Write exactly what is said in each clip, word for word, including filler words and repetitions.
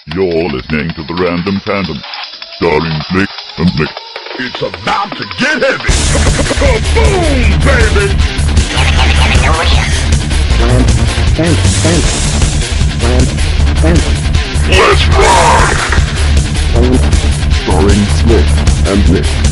You're listening to the Random Tandem, starring Slick and Slick. It's about to get heavy! Kaboom, baby! Let's rock! Starring Slick and Slick.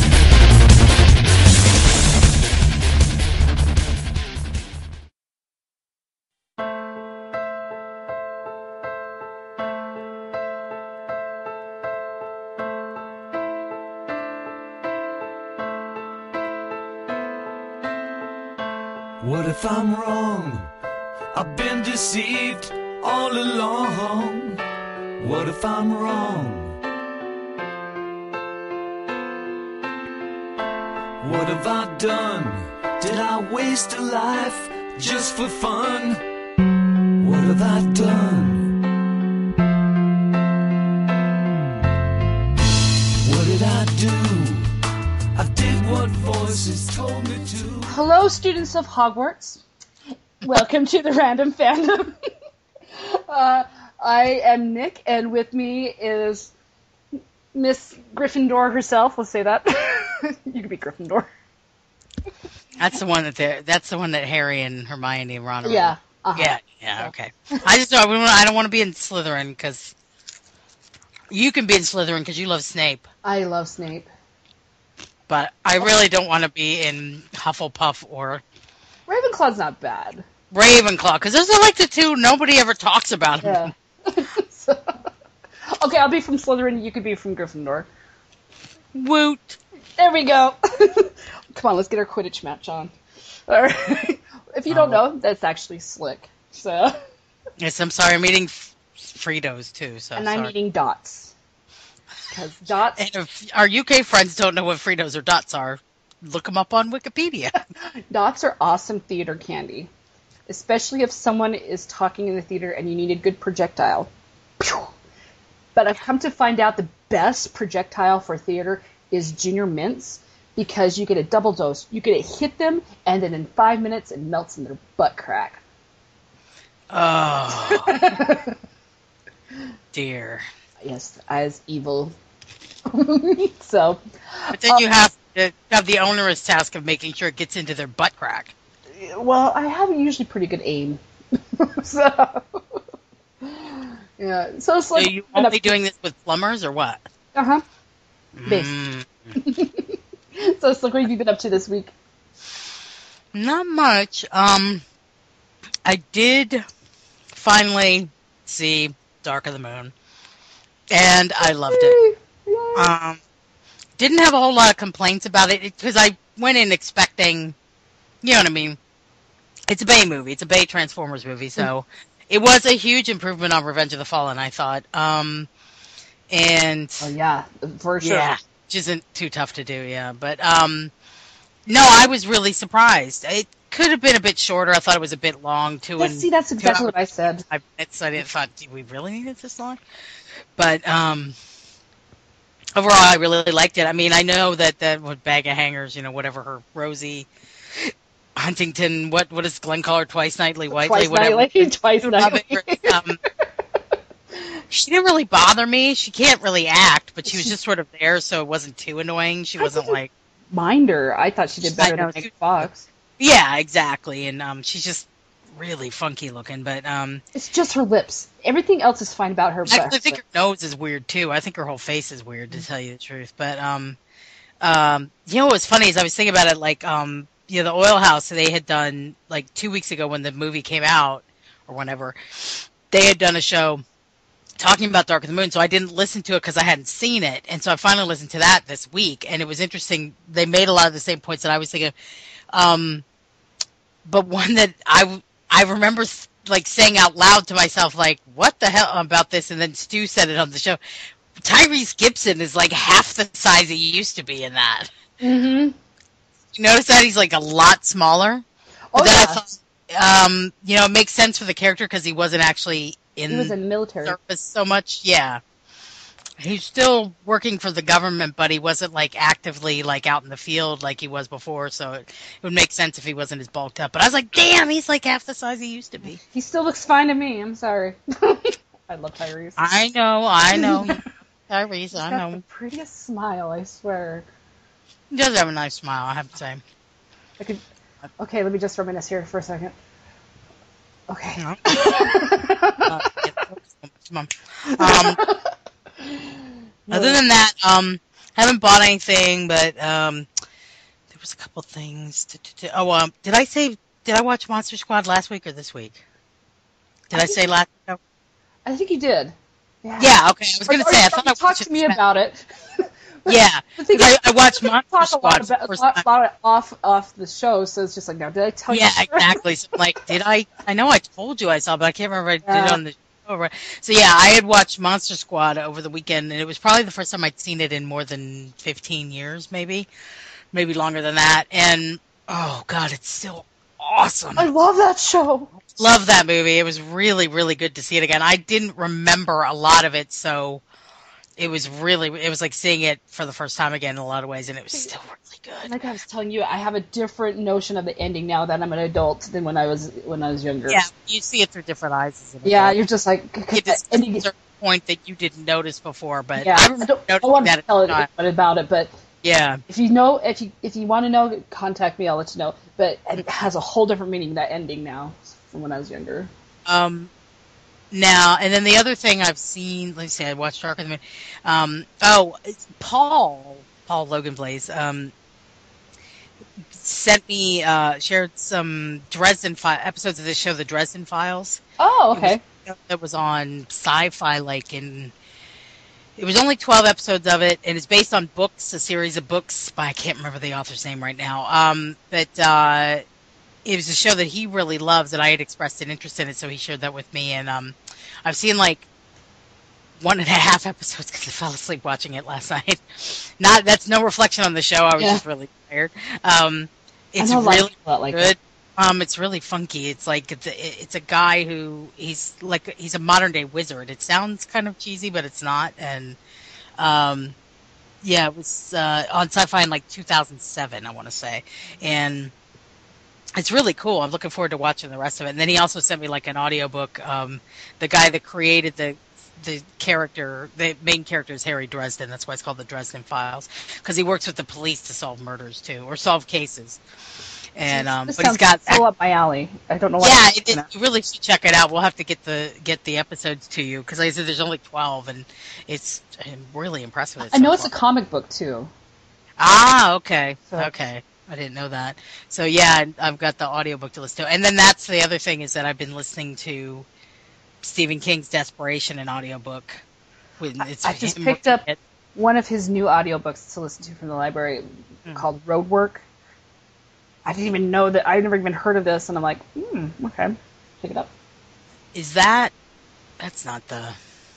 What if I'm wrong? I've been deceived all along. What if I'm wrong? What have I done? Did I waste a life just for fun? What have I done? What did I do? I did what voices told me to. Hello, students of Hogwarts. Welcome to the Random Fandom. uh, I am Nick, and with me is Miss Gryffindor herself. Let's say that. You could be Gryffindor. That's the one that they're, that's the one that Harry and Hermione and Ron are. Yeah. Uh-huh. Yeah. Yeah. Okay. I just don't. I don't want to be in Slytherin because you can be in Slytherin because you love Snape. I love Snape. But I really don't want to be in Hufflepuff or Ravenclaw's not bad. Ravenclaw, because those are like the two nobody ever talks about them. Yeah. So, okay, I'll be from Slytherin, you could be from Gryffindor. Woot. There we go. Come on, let's get our Quidditch match on. All right. If you don't Oh. know, that's actually Slick. So. Yes, I'm sorry. I'm eating f- Fritos, too. So And I'm sorry. eating Dots. Because Dots... And if our U K friends don't know what Fritos or Dots are, look them up on Wikipedia. Dots are awesome theater candy. Especially if someone is talking in the theater and you need a good projectile. Pew! But I've come to find out the best projectile for theater is Junior Mints, because you get a double dose. You get to hit them, and then in five minutes it melts in their butt crack. Oh. Dear. Yes, as evil. So. But then you have to have the onerous task of making sure it gets into their butt crack. Well, I have usually pretty good aim. So. Yeah, so it's So like. are you only doing this with plumbers or what? Uh huh. Base. Mm. So, it's like, what have you been up to this week? Not much. Um, I did finally see Dark of the Moon, and I loved it. Yay. Um, didn't have a whole lot of complaints about it because I went in expecting, you know what I mean. It's a Bay movie. It's a Bay Transformers movie, so it was a huge improvement on Revenge of the Fallen, I thought. Um, and Oh, yeah, for sure. yeah, which isn't too tough to do, yeah. But um, no, I was really surprised. It could have been a bit shorter. I thought it was a bit long, too. Let's see, that's exactly what I said. Five minutes. I didn't thought, do we really need it this long? But um, overall, I really liked it. I mean, I know that that what bag of hangers, you know, whatever her Rosie Huntington, what what does Glenn call her? Twice nightly, Whiteley, Twice whatever. nightly, twice nightly. Um, she didn't really bother me. She can't really act, but she was just sort of there, so it wasn't too annoying. She I wasn't didn't like mind her. I thought she did better I know, than she- Megan Fox. yeah, exactly. And um, she's just really funky looking, but um. It's just her lips. Everything else is fine about her. I but actually think her nose is weird too. I think her whole face is weird, to tell you the truth. But um, um, you know what was funny is I was thinking about it, like um, you know, the Oil House. They had done like two weeks ago when the movie came out, or whenever they had done a show talking about Dark of the Moon. So I didn't listen to it because I hadn't seen it, and so I finally listened to that this week, and it was interesting. They made a lot of the same points that I was thinking. Um, but one that I I remember like saying out loud to myself, like, what the hell about this? And then Stu said it on the show. Tyrese Gibson is like half the size he used to be in that. Mm-hmm. You notice that he's like a lot smaller? Oh, But then yeah. I thought, um, you know, it makes sense for the character because he wasn't actually in He was in military. service so much. Yeah. He's still working for the government, but he wasn't like actively like out in the field like he was before. So it, it would make sense if he wasn't as bulked up. But I was like, damn, he's like half the size he used to be. He still looks fine to me. I'm sorry. I love Tyrese. I know, I know. Tyrese, He's I got know. the prettiest smile, I swear. He does have a nice smile, I have to say. I could. Okay, let me just reminisce here for a second. Okay. No. uh, yeah, um, other than that, um, haven't bought anything, but um, there was a couple things. To, to, to, oh, um, did I say? Did I watch Monster Squad last week or this week? Did I, I say last week? I think you did. Yeah. Yeah. Okay. I was going to say. I thought I talked to me about it. Yeah. I, I watched Monster talk Squad. A lot about, a lot off off the show, so it's just like, now, did I tell yeah, you? Yeah, exactly. So I'm like, did I? I know I told you I saw, but I can't remember if I did it on the show. So yeah, I had watched Monster Squad over the weekend, and it was probably the first time I'd seen it in more than fifteen years, maybe, maybe longer than that. And oh god, it's still awesome. I love that show. Love that movie. It was really, really good to see it again. I didn't remember a lot of it, so it was really, it was like seeing it for the first time again in a lot of ways, and it was still really good. Like I was telling you, I have a different notion of the ending now that I'm an adult than when I was when I was younger. Yeah, you see it through different eyes. As an yeah, adult. You're just like, it just ending a certain point that you didn't notice before, but yeah, I remember I don't, I want to tell it about it, but yeah, if you know, if you if you want to know, contact me. I'll let you know. But it has a whole different meaning, that ending now from when I was younger. Um. Now, and then the other thing I've seen, let me see, I watched Darker Than the Moon. Um, oh, Paul, Paul Logan Blaze, um, sent me, uh, shared some Dresden fi- episodes of this show, The Dresden Files. Oh, okay. It was, it was on Sci-Fi, like in, it was only twelve episodes of it, and it's based on books, a series of books, but I can't remember the author's name right now. Um, but, uh, it was a show that he really loves, and I had expressed an interest in it, so he shared that with me. And um, I've seen like one and a half episodes because I fell asleep watching it last night. Not that's no reflection on the show. I was yeah. just really tired. Um, it's really like good. Um, it's really funky. It's like it's a, it's a guy who he's like he's a modern day wizard. It sounds kind of cheesy, but it's not. And um, yeah, it was uh, on Sci-Fi in like two thousand seven, I want to say, and it's really cool. I'm looking forward to watching the rest of it. And then he also sent me like an audiobook. Um, the guy that created the the character, the main character is Harry Dresden. That's why it's called the Dresden Files, because he works with the police to solve murders too, or solve cases. And um, this but he's got so up my alley. I don't know. What yeah, it, it, you really should check it out. We'll have to get the get the episodes to you because like I said there's only twelve, and it's really impressive. I know so it's a comic book too. Ah, okay, so. okay. I didn't know that. So yeah, I've got the audiobook to listen to. And then that's the other thing is that I've been listening to Stephen King's Desperation in audiobook. It's I just picked up it. one of his new audiobooks to listen to from the library mm. called Roadwork. I didn't even know that. I never even heard of this, and I'm like, hmm, okay, pick it up. Is that? That's not the.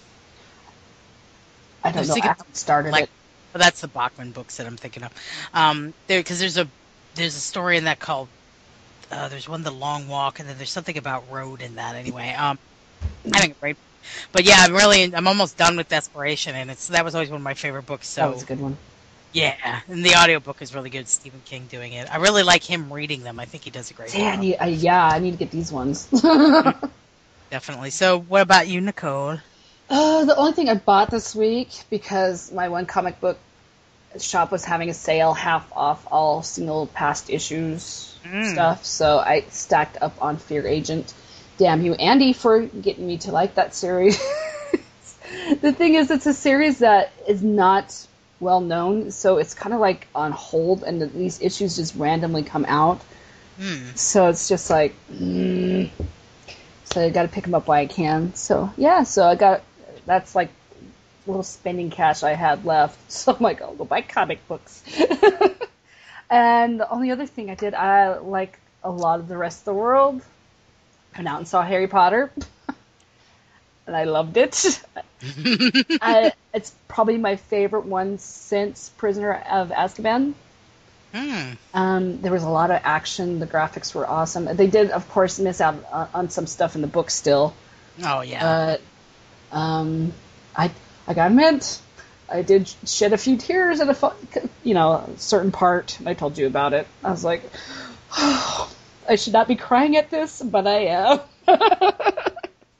I don't I know. I haven't started like, it. Well, that's the Bachman books that I'm thinking of. Um, there because there's a there's a story in that called uh, there's one The Long Walk, and then there's something about road in that anyway. Um, I think it's great. But yeah, I'm really I'm almost done with Desperation, and it's that was always one of my favorite books. So that was a good one. Yeah, and the audiobook is really good. Stephen King doing it. I really like him reading them. I think he does a great yeah, job. I need, I, yeah, I need to get these ones. Definitely. So, what about you, Nicole? Uh, the only thing I bought this week, because my one comic book shop was having a sale, half off all single past issues mm. stuff, so I stacked up on Fear Agent. Damn you, Andy, for getting me to like that series. The thing is, it's a series that is not well known, so it's kind of like on hold, and the, these issues just randomly come out. Mm. So it's just like, mm. so I got to pick them up while I can. So yeah, so I got that's like a little spending cash I had left. So I'm like, I'll go buy comic books. And the only other thing I did, I like a lot of the rest of the world. I went out and saw Harry Potter. And I loved it. I, it's probably my favorite one since Prisoner of Azkaban. Mm. Um, there was a lot of action. The graphics were awesome. They did, of course, miss out on, on some stuff in the book still. Oh, yeah. But um, I, I got admit, I did shed a few tears at a, you know, a certain part. I told you about it. I was like, oh, I should not be crying at this, but I am.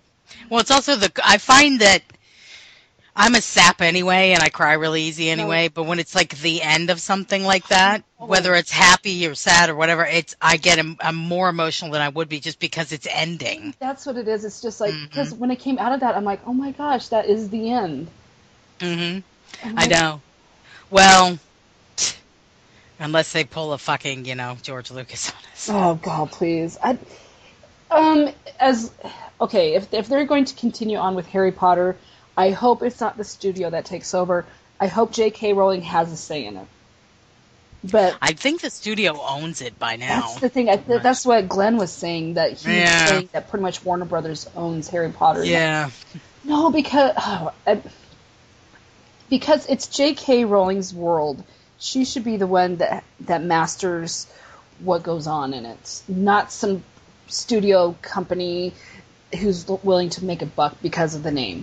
Well, it's also the I find that I'm a sap anyway, and I cry really easy anyway. But when it's like the end of something like that, whether it's happy or sad or whatever, it's I get I'm more emotional than I would be just because it's ending. That's what it is. It's just like because mm-hmm. when I came out of that, I'm like, oh my gosh, that is the end. Mm-hmm. I know. Well, unless they pull a fucking you know George Lucas on us. Oh God, please. I um as okay if if they're going to continue on with Harry Potter. I hope it's not the studio that takes over. I hope J K. Rowling has a say in it. But I think the studio owns it by now. That's the thing. I th- that's what Glenn was saying, that he's yeah. saying that pretty much Warner Brothers owns Harry Potter. Yeah. No, because oh, I, because it's J K. Rowling's world. She should be the one that that masters what goes on in it, not some studio company who's willing to make a buck because of the name.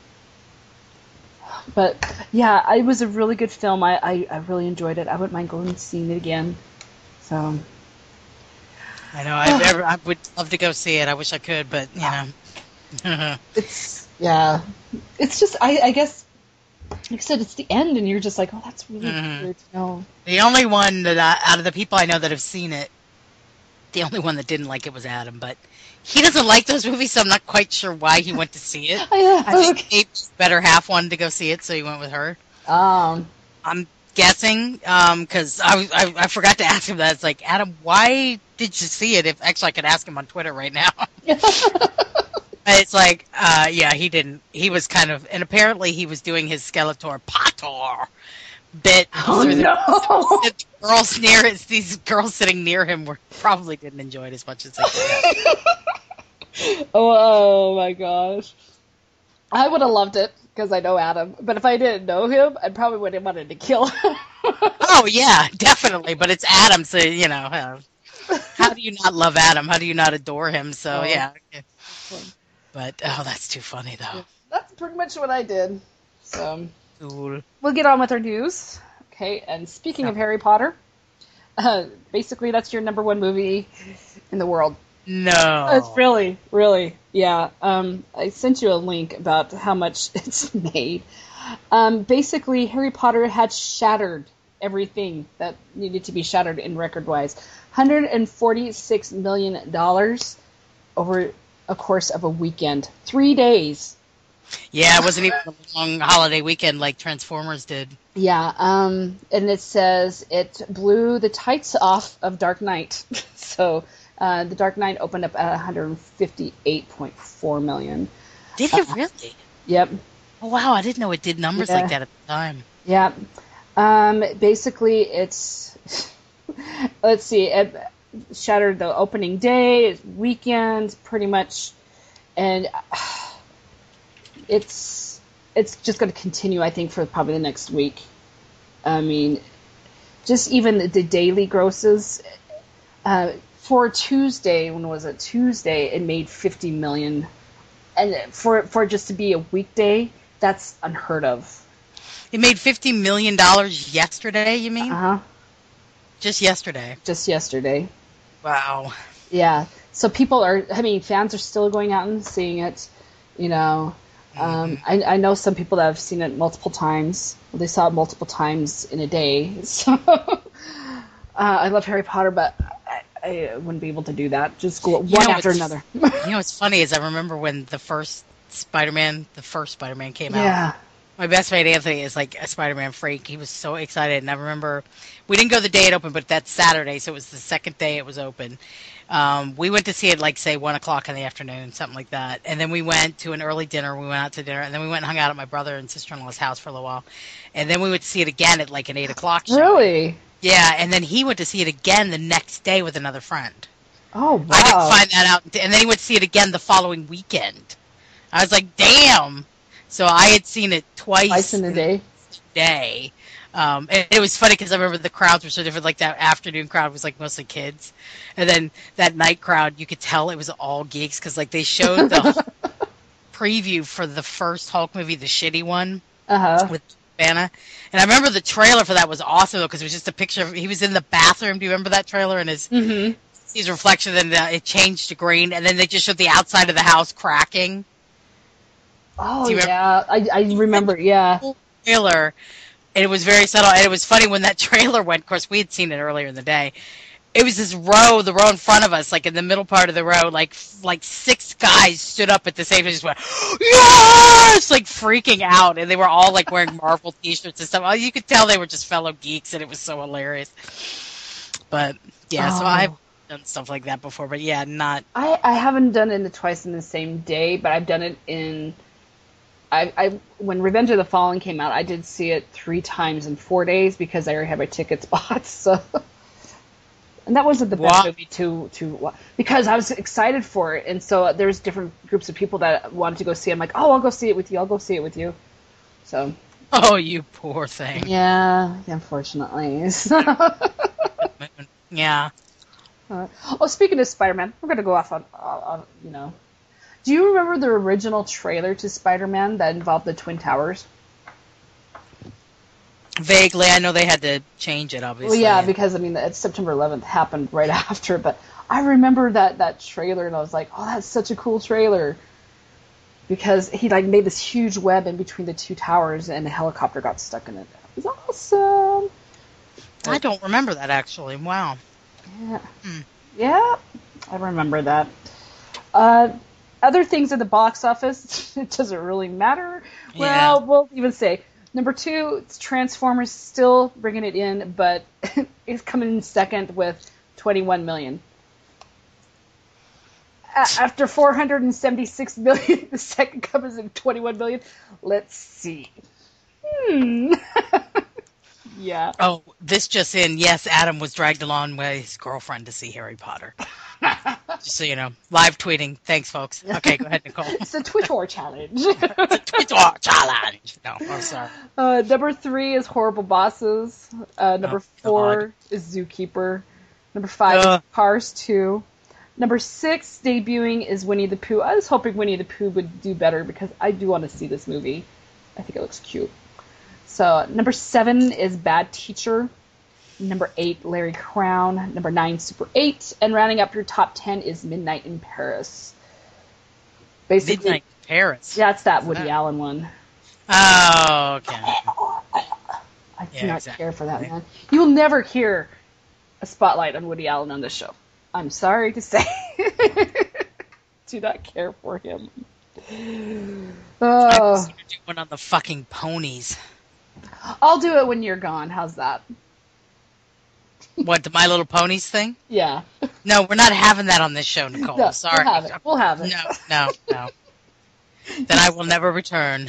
But, yeah, it was a really good film. I, I, I really enjoyed it. I wouldn't mind going and seeing it again. So. I know. I, never, I would love to go see it. I wish I could, but, you know. It's, yeah. It's just, I, I guess, like I said, it's the end, and you're just like, oh, that's really mm-hmm. weird to know. The only one that, I, out of the people I know that have seen it, the only one that didn't like it was Adam, but he doesn't like those movies, so I'm not quite sure why he went to see it. I, I think okay. Kate's better half wanted to go see it, so he went with her. Um, I'm guessing, because um, I, I I forgot to ask him that. It's like, Adam, why did you see it? If actually, I could ask him on Twitter right now. It's like, uh, yeah, he didn't. He was kind of, and apparently he was doing his Skeletor Potter bit. Oh no! The, the girls near it, these girls sitting near him were probably didn't enjoy it as much as they did. oh, oh my gosh! I would have loved it because I know Adam, but if I didn't know him, I probably would have wanted to kill him. Oh yeah, definitely. But it's Adam, so you know. Uh, how do you not love Adam? How do you not adore him? So oh. yeah. But oh, that's too funny though. That's pretty much what I did. So. Cool. We'll get on with our news. Okay, and speaking oh. of Harry Potter, uh, basically that's your number one movie in the world. No. It's really, really, yeah. Um, I sent you a link about how much it's made. Um, basically, Harry Potter had shattered everything that needed to be shattered in record-wise. one hundred forty-six million dollars over a course of a weekend. Three days. Yeah, it wasn't even a long holiday weekend like Transformers did. Yeah, um, and it says it blew the tights off of Dark Knight. so uh, the Dark Knight opened up at one hundred fifty-eight point four million dollars. Did it really? Uh, yep. Oh, wow, I didn't know it did numbers yeah. like that at the time. Yeah. Um, basically, it's... let's see. It shattered the opening day, weekend, pretty much. And... Uh, It's it's just going to continue, I think, for probably the next week. I mean, just even the, the daily grosses. Uh, for Tuesday, when was it? Tuesday, it made fifty million dollars. And for for just to be a weekday, that's unheard of. It made fifty million dollars yesterday, you mean? Uh-huh. Just yesterday? Just yesterday. Wow. Yeah. So people are, I mean, fans are still going out and seeing it, you know. Um, I, I know some people that have seen it multiple times. They saw it multiple times in a day. So uh, I love Harry Potter, but I, I wouldn't be able to do that. Just go one you know, after another. You know what's funny is I remember when the first Spider-Man, the first Spider-Man came out. Yeah. My best mate Anthony is like a Spider-Man freak. He was so excited, and I remember we didn't go the day it opened, but that's Saturday, so it was the second day it was open. Um, we went to see it like say one o'clock in the afternoon, something like that, and then we went to an early dinner. We went out to dinner, and then we went and hung out at my brother and sister-in-law's house for a little while, and then we went to see it again at like an eight o'clock show. Really? Yeah, and then he went to see it again the next day with another friend. Oh wow! I didn't find that out, and then he went to see it again the following weekend. I was like, damn. So I had seen it twice, twice in a day. Day. Um, and it was funny because I remember the crowds were so different. Like that afternoon crowd was like mostly kids, and then that night crowd, you could tell it was all geeks because like they showed the preview for the first Hulk movie, the shitty one, uh-huh. with Banner. And I remember the trailer for that was awesome though because it was just a picture of he was in the bathroom. Do you remember that trailer? And his mm-hmm. his reflection, and uh, it changed to green, and then they just showed the outside of the house cracking. Oh Do you remember? yeah, I I remember. Yeah. Trailer, and it was very subtle. And it was funny when that trailer went. Of course, we had seen it earlier in the day. It was this row, the row in front of us, like in the middle part of the row, like like six guys stood up at the same time, just went yes, like freaking out, and they were all like wearing Marvel T-shirts and stuff. Oh, you could tell they were just fellow geeks, and it was so hilarious. But yeah, Oh. so I've done stuff like that before, but yeah, not. I, I haven't done it twice in the same day, but I've done it in. I, I when Revenge of the Fallen came out, I did see it three times in four days because I already had my tickets bought. So, and that wasn't the best Wow. movie to to because I was excited for it, and so there's different groups of people that wanted to go see it. I'm like, oh, I'll go see it with you. I'll go see it with you. So Oh, you poor thing. yeah, unfortunately. Yeah. Uh, oh, speaking of Spider-Man, we're gonna go off on, uh, on, you know. Do you remember the original trailer to Spider-Man that involved the Twin Towers? Vaguely, I know they had to change it, Well, obviously. yeah, because I mean, it's September eleventh happened right after, but I remember that that trailer, and I was like, oh, that's such a cool trailer, because he like made this huge web in between the two towers, and the helicopter got stuck in it. It was awesome. I don't remember that actually. Wow. Yeah. Hmm. Yeah, I remember that. Uh, other things at the box office, it doesn't really matter. Well, Yeah. we'll even say number two, it's Transformers, still bringing it in, but it's coming in second with twenty-one million. A- After four hundred seventy-six million, the second comes in twenty-one million. Let's see. Hmm. Yeah. Oh, this just in. Yes, Adam was dragged along by his girlfriend to see Harry Potter. Just so you know. Live tweeting. Thanks, folks. Okay, go ahead, Nicole. It's a Twitter challenge. Twitter challenge. No, I'm sorry. Uh, number three is Horrible Bosses. Uh, number Oh, four God. is Zookeeper. Number five Ugh. is Cars two. Number six, debuting, is Winnie the Pooh. I was hoping Winnie the Pooh would do better because I do want to see this movie. I think it looks cute. So, number seven is Bad Teacher. Number eight, Larry Crown. Number nine, Super eight. And rounding up your top ten is Midnight in Paris. Basically, Midnight in Paris. yeah, it's that Woody that? Allen one. Oh, okay. I do Yeah, not exactly. care for that man. You will never hear a spotlight on Woody Allen on this show. I'm sorry to say. Do not care for him. I Oh, was gonna do one on the fucking ponies. I'll do it when you're gone. How's that? What, the My Little Ponies thing? Yeah. No, we're not having that on this show, Nicole. No, Sorry. We'll have it. We'll have it. No, no, no. Then I will never return.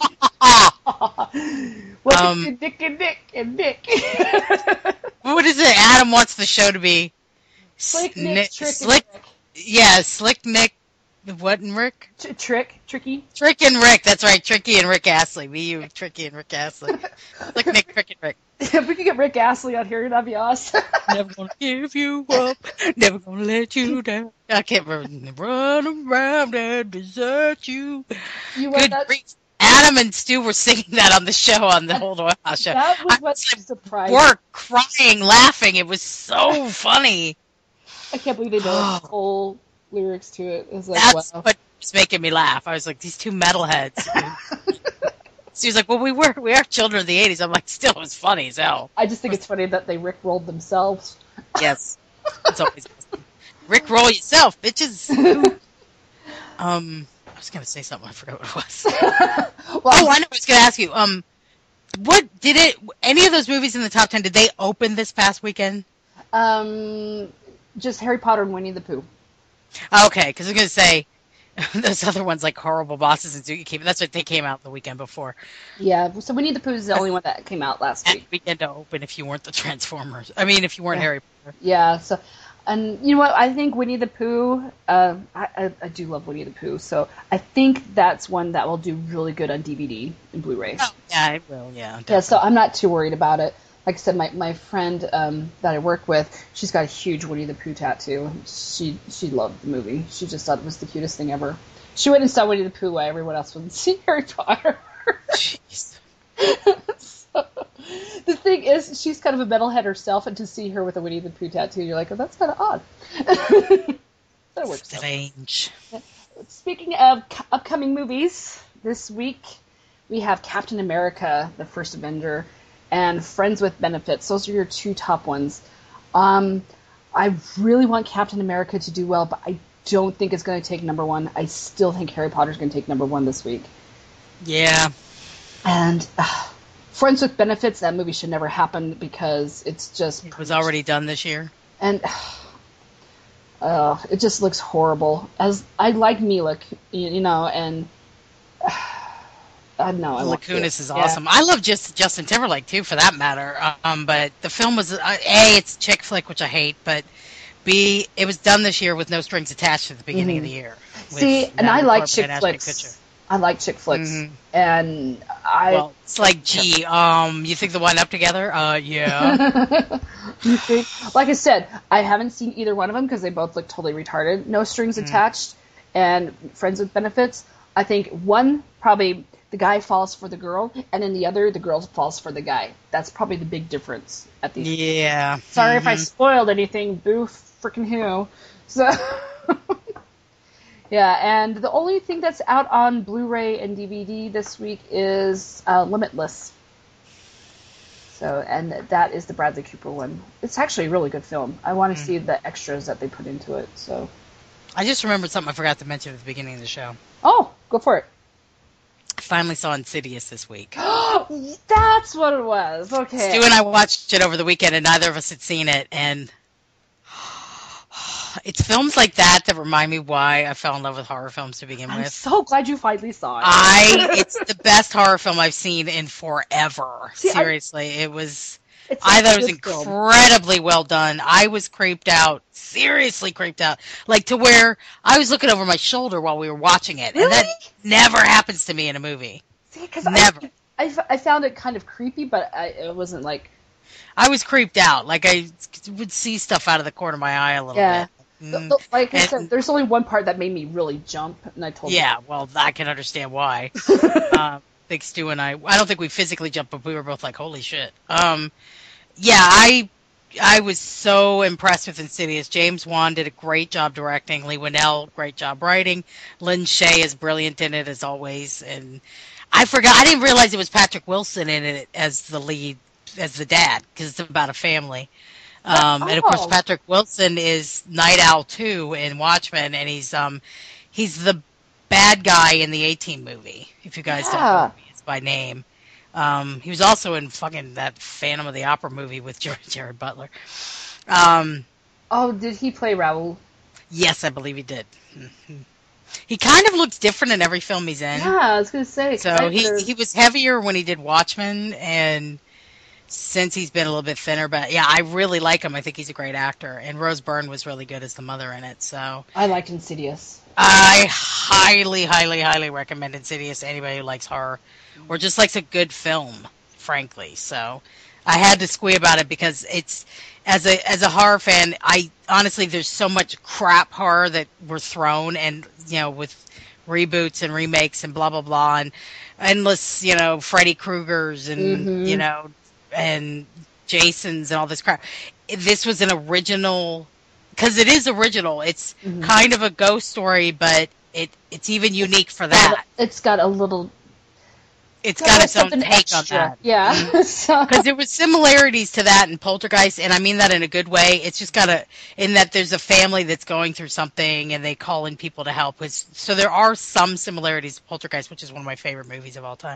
Welcome Um, to Dick and Nick and Nick. What is it? Adam wants the show to be Slick Sni- Nick, Trick, Slick, and Rick. yeah, Slick Nick, what and Rick? Tr- trick, Tricky. Trick and Rick. That's right, Tricky and Rick Astley. Me, you, Tricky and Rick Astley. Slick Nick, Trick and Rick. If we could get Rick Astley out here, that'd be awesome. Never gonna give you up. Never gonna let you down. I can't remember. Run around and desert you. You Good want that? grief. Adam and Stu were singing that on the show, on the whole Oil House show. That was I what was at surprised work, crying, laughing. It was so funny. I can't believe they know the whole lyrics to it. It was like, That's wow. what was making me laugh. I was like, these two metalheads. She was like, well, we were we are children of the eighties. I'm like, still, it was funny as hell. I just think it's funny that they rickrolled themselves. Yes. It's always Rick roll yourself, bitches. um, I was going to say something. I forgot what it was. Well, Oh, I know. I was going to ask you. Um, what did it? Any of those movies in the top ten? Did they open this past weekend? um, just Harry Potter and Winnie the Pooh. Okay, because I was going to say those other ones like Horrible Bosses and Zookeeper. That's what they came out the weekend before. Yeah, so Winnie the Pooh is the only one that came out last That week. weekend to open if you weren't the Transformers. I mean, if you weren't Yeah. Harry Potter. Yeah, so, and you know what? I think Winnie the Pooh, uh, I, I, I do love Winnie the Pooh, so I think that's one that will do really good on D V D and Blu-ray. Oh, yeah, it will. Yeah. Yeah, so definitely. I'm not too worried about it. Like I said, my, my friend um, that I work with, she's got a huge Winnie the Pooh tattoo. She she loved the movie. She just thought it was the cutest thing ever. She went and saw Winnie the Pooh while everyone else went and see Harry Potter. Jeez. So, the thing is, she's kind of a metalhead herself, and to see her with a Winnie the Pooh tattoo, you're like, oh, that's kind of odd. That works out. Strange. Speaking of c- upcoming movies, this week we have Captain America, the First Avenger, and Friends with Benefits. Those are your two top ones. Um, I really want Captain America to do well, but I don't think it's going to take number one. I still think Harry Potter's going to take number one this week. Yeah. And uh, Friends with Benefits, that movie should never happen because it's just... It was already done this year. And uh, it just looks horrible. As I like Mila, you know, and... Uh, I know. I Mila Kunis is awesome. Yeah. I love just Justin Timberlake, too, for that matter. Um, but the film was... Uh, A, it's a chick flick, which I hate, but... B, it was done this year with no strings attached at the beginning mm-hmm. of the year. See, and I like chick flicks. I like chick flicks, mm-hmm. and I. Well, it's like, gee, um, you think they'll wind up together? Uh, yeah. You think? Like I said, I haven't seen either one of them because they both look totally retarded. No strings mm-hmm. attached, and Friends with Benefits. I think one probably the guy falls for the girl, and in the other the girl falls for the guy. That's probably the big difference at the. Yeah. Sorry mm-hmm. if I spoiled anything. Boo, freaking who? So. Yeah, and the only thing that's out on Blu-ray and D V D this week is uh, Limitless. So, and that is the Bradley Cooper one. It's actually a really good film. I want to mm. see the extras that they put into it. So, I just remembered something I forgot to mention at the beginning of the show. Oh, go for it. I finally saw Insidious this week. That's what it was. Okay. Stu and I watched it over the weekend, and neither of us had seen it, and it's films like that that remind me why I fell in love with horror films to begin I'm with. I'm so glad you finally saw it. I, it's the best horror film I've seen in forever. See, Seriously, I, it was. I thought it was incredibly film. well done. I was creeped out, seriously creeped out, like to where I was looking over my shoulder while we were watching it, really? and that never happens to me in a movie. See, because never. I, I, I found it kind of creepy, but I, it wasn't like. I was creeped out. Like I would see stuff out of the corner of my eye a little yeah. bit. Mm. Like I and, said, there's only one part that made me really jump, and I told yeah, you. well, I can understand why. uh, Big Stu and I, I don't think we physically jumped, but we were both like, holy shit. Um, yeah, I I was so impressed with Insidious. James Wan did a great job directing. Lee Winnell, great job writing. Lynn Shay is brilliant in it, as always. And I forgot, I didn't realize it was Patrick Wilson in it as the lead, as the dad, because it's about a family. Um, oh. And of course, Patrick Wilson is Night Owl two in Watchmen, and he's um, he's the bad guy in the A-Team movie. If you guys yeah. don't know me, it's by name. Um, he was also in fucking that Phantom of the Opera movie with Jared, Jared Butler. Um, oh, did he play Raoul? Yes, I believe he did. Mm-hmm. He kind of looks different in every film he's in. Yeah, I was gonna say. So he he was heavier when he did Watchmen, and since he's been a little bit thinner, but yeah, I really like him. I think he's a great actor, and Rose Byrne was really good as the mother in it. So I liked Insidious. I highly, highly, highly recommend Insidious to anybody who likes horror or just likes a good film, frankly. So I had to squee about it because it's as a as a horror fan, I honestly there's so much crap horror that we're thrown, and you know with reboots and remakes and blah blah blah and endless you know Freddy Kruegers and mm-hmm. you know. and Jason's and all this crap. This was an original, because it is original. It's mm-hmm. kind of a ghost story, but it it's even unique for that. It's got a little... It's got its own take extra. on that. Yeah. Because so. there was similarities to that in Poltergeist, and I mean that in a good way. It's just got a, in that there's a family that's going through something, and they call in people to help. It's, so there are some similarities to Poltergeist, which is one of my favorite movies of all time.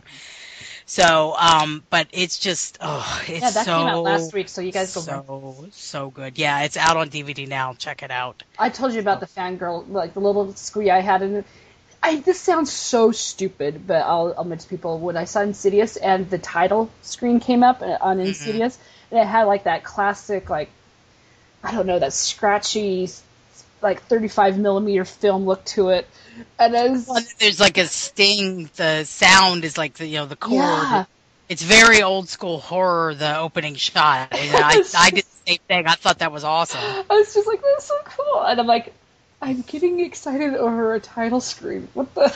So, um, but it's just, oh, it's yeah, that so, came out last week, so you guys go so, back. so good. Yeah, it's out on D V D now. Check it out. I told you about the fangirl, like the little squee I had in it. I, this sounds so stupid, but I'll, I'll mention people. When I saw Insidious and the title screen came up on Insidious, mm-hmm. and it had like that classic, like, I don't know, that scratchy, like thirty-five millimeter film look to it. And as well, there's like a sting, the sound is like the, you know, the chord. Yeah. It's very old school horror, the opening shot. And I, I did the same thing. I thought that was awesome. I was just like, that's so cool. And I'm like, I'm getting excited over a title screen. What the?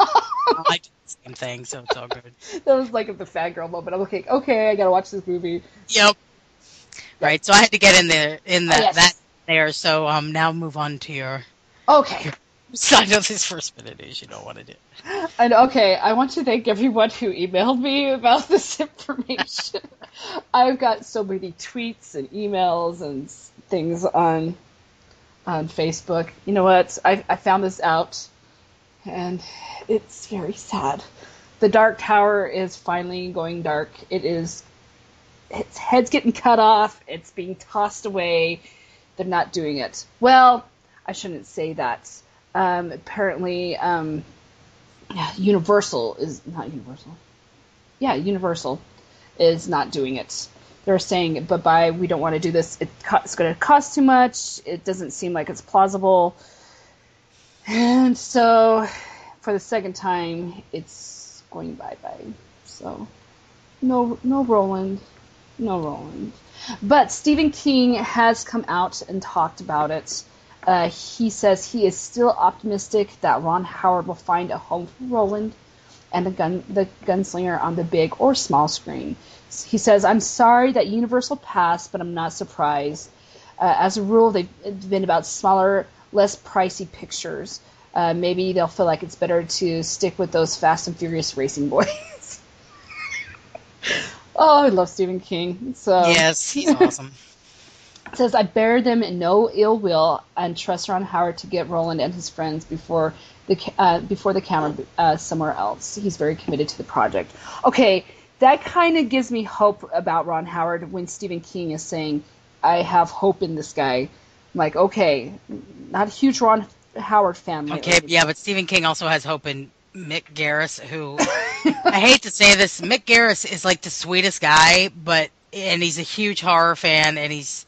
I did the same thing, so it's all good. That was like the fangirl moment. I'm like, okay, I gotta watch this movie. Yep. Right, so I had to get in there, in that, oh, yes. that there. So um, now move on to your. Okay. Signed up this first minute news you don't want to do. And okay, I want to thank everyone who emailed me about this information. I've got so many tweets and emails and s- things on on Facebook. You know what? I, I found this out, and it's very sad. The Dark Tower is finally going dark. It is. Its head's getting cut off. It's being tossed away. They're not doing it. Well, I shouldn't say that. Um, apparently, um, yeah, Universal is not Universal. Yeah, Universal is not doing it. They're saying, "Bye bye. We don't want to do this. It co- it's going to cost too much. It doesn't seem like it's plausible." And so, for the second time, it's going bye bye. So, no, no Roland, no Roland. But Stephen King has come out and talked about it. Uh, he says he is still optimistic that Ron Howard will find a home for Roland and the gun, the gunslinger on the big or small screen. He says, "I'm sorry that Universal passed, but I'm not surprised. Uh, as a rule, they've been about smaller, less pricey pictures. Uh, maybe they'll feel like it's better to stick with those Fast and Furious racing boys." Oh, I love Stephen King. So Yes, he's awesome. It says, "I bear them in no ill will and trust Ron Howard to get Roland and his friends before the ca- uh, before the camera uh, somewhere else. He's very committed to the project." Okay, that kind of gives me hope about Ron Howard when Stephen King is saying, "I have hope in this guy." I'm like, okay, not a huge Ron Howard fan. lately. Okay, yeah, but Stephen King also has hope in Mick Garris, who I hate to say this, Mick Garris is like the sweetest guy, but and he's a huge horror fan, and he's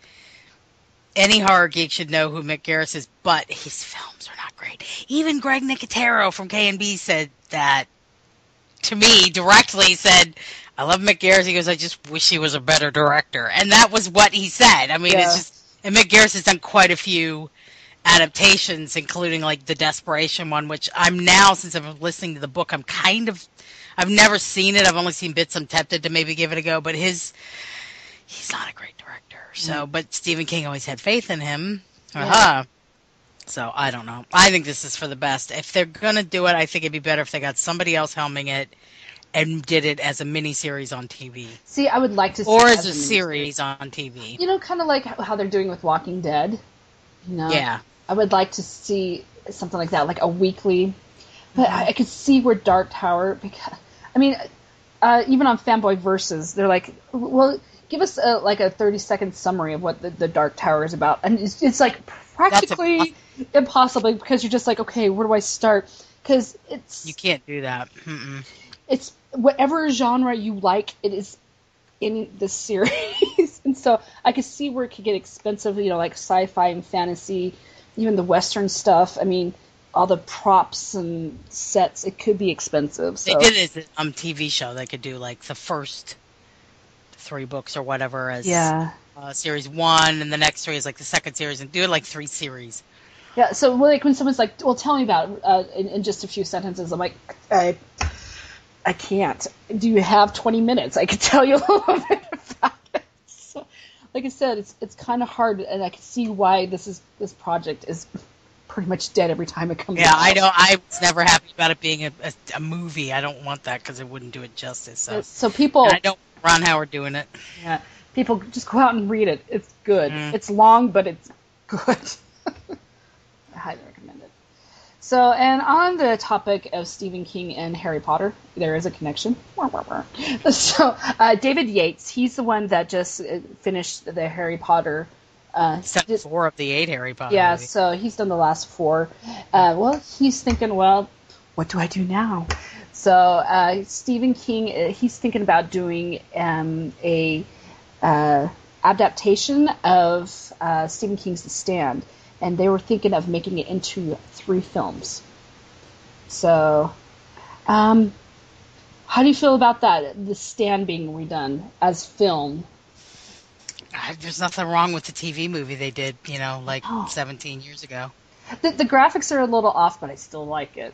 any horror geek should know who Mick Garris is, but his films are not great. Even Greg Nicotero from K and B said that to me directly. Said, "I love Mick Garris." He goes, "I just wish he was a better director," and that was what he said. I mean, Yeah. it's just and Mick Garris has done quite a few adaptations, including like the Desperation one, which I'm now, since I've been listening to the book, I'm kind of, I've never seen it. I've only seen bits. I'm tempted to maybe give it a go, but his, he's not a great director. So, but Stephen King always had faith in him. Uh-huh. So I don't know. I think this is for the best. If they're gonna do it, I think it'd be better if they got somebody else helming it and did it as a miniseries on T V, See, I would like to see or it as a miniseries. series on T V. You know, kind of like how they're doing with Walking Dead. You know, Yeah. I would like to see something like that, like a weekly. But I, I could see where Dark Tower, because I mean, uh, even on Fanboy Versus, they're like, well, give us a, like a thirty second summary of what the, the Dark Tower is about, and it's, it's like practically impossible because you're just like, okay, where do I start? Because it's You can't do that. Mm-mm. it's whatever genre you like, it is in the series. And so I could see where it could get expensive, you know, like sci-fi and fantasy, even the Western stuff. I mean, all the props and sets, it could be expensive. So. They did it as a um, T V show. They could do like the first three books or whatever as Yeah. uh, series one, and the next three is like the second series, and do it like three series. Yeah, so like when someone's like, well, tell me about it uh, in, in just a few sentences, I'm like, I, I can't. Do you have twenty minutes? I could tell you a little bit about it. So, like I said, it's it's kind of hard, and I can see why this is this project is pretty much dead every time it comes Yeah, out. I don't. I was never happy about it being a, a, a movie. I don't want that because it wouldn't do it justice. So, So people, and I don't want Ron Howard doing it. yeah, people just go out and read it. It's good. Mm. It's long, but it's good. I highly recommend it. So, and on the topic of Stephen King and Harry Potter, there is a connection. So, uh, David Yates, he's the one that just uh, finished the Harry Potter. Uh, He's done just- four of the eight Harry Potter yeah, movies. so he's done the last four. Uh, well, he's thinking, well, what do I do now? So uh, Stephen King, uh, he's thinking about doing um, a uh, adaptation of uh, Stephen King's The Stand, and they were thinking of making it into three films. So, um, how do you feel about that? The Stand being redone as film? Uh, There's nothing wrong with the T V movie they did, you know, like Oh. seventeen years ago. The, the graphics are a little off, but I still like it.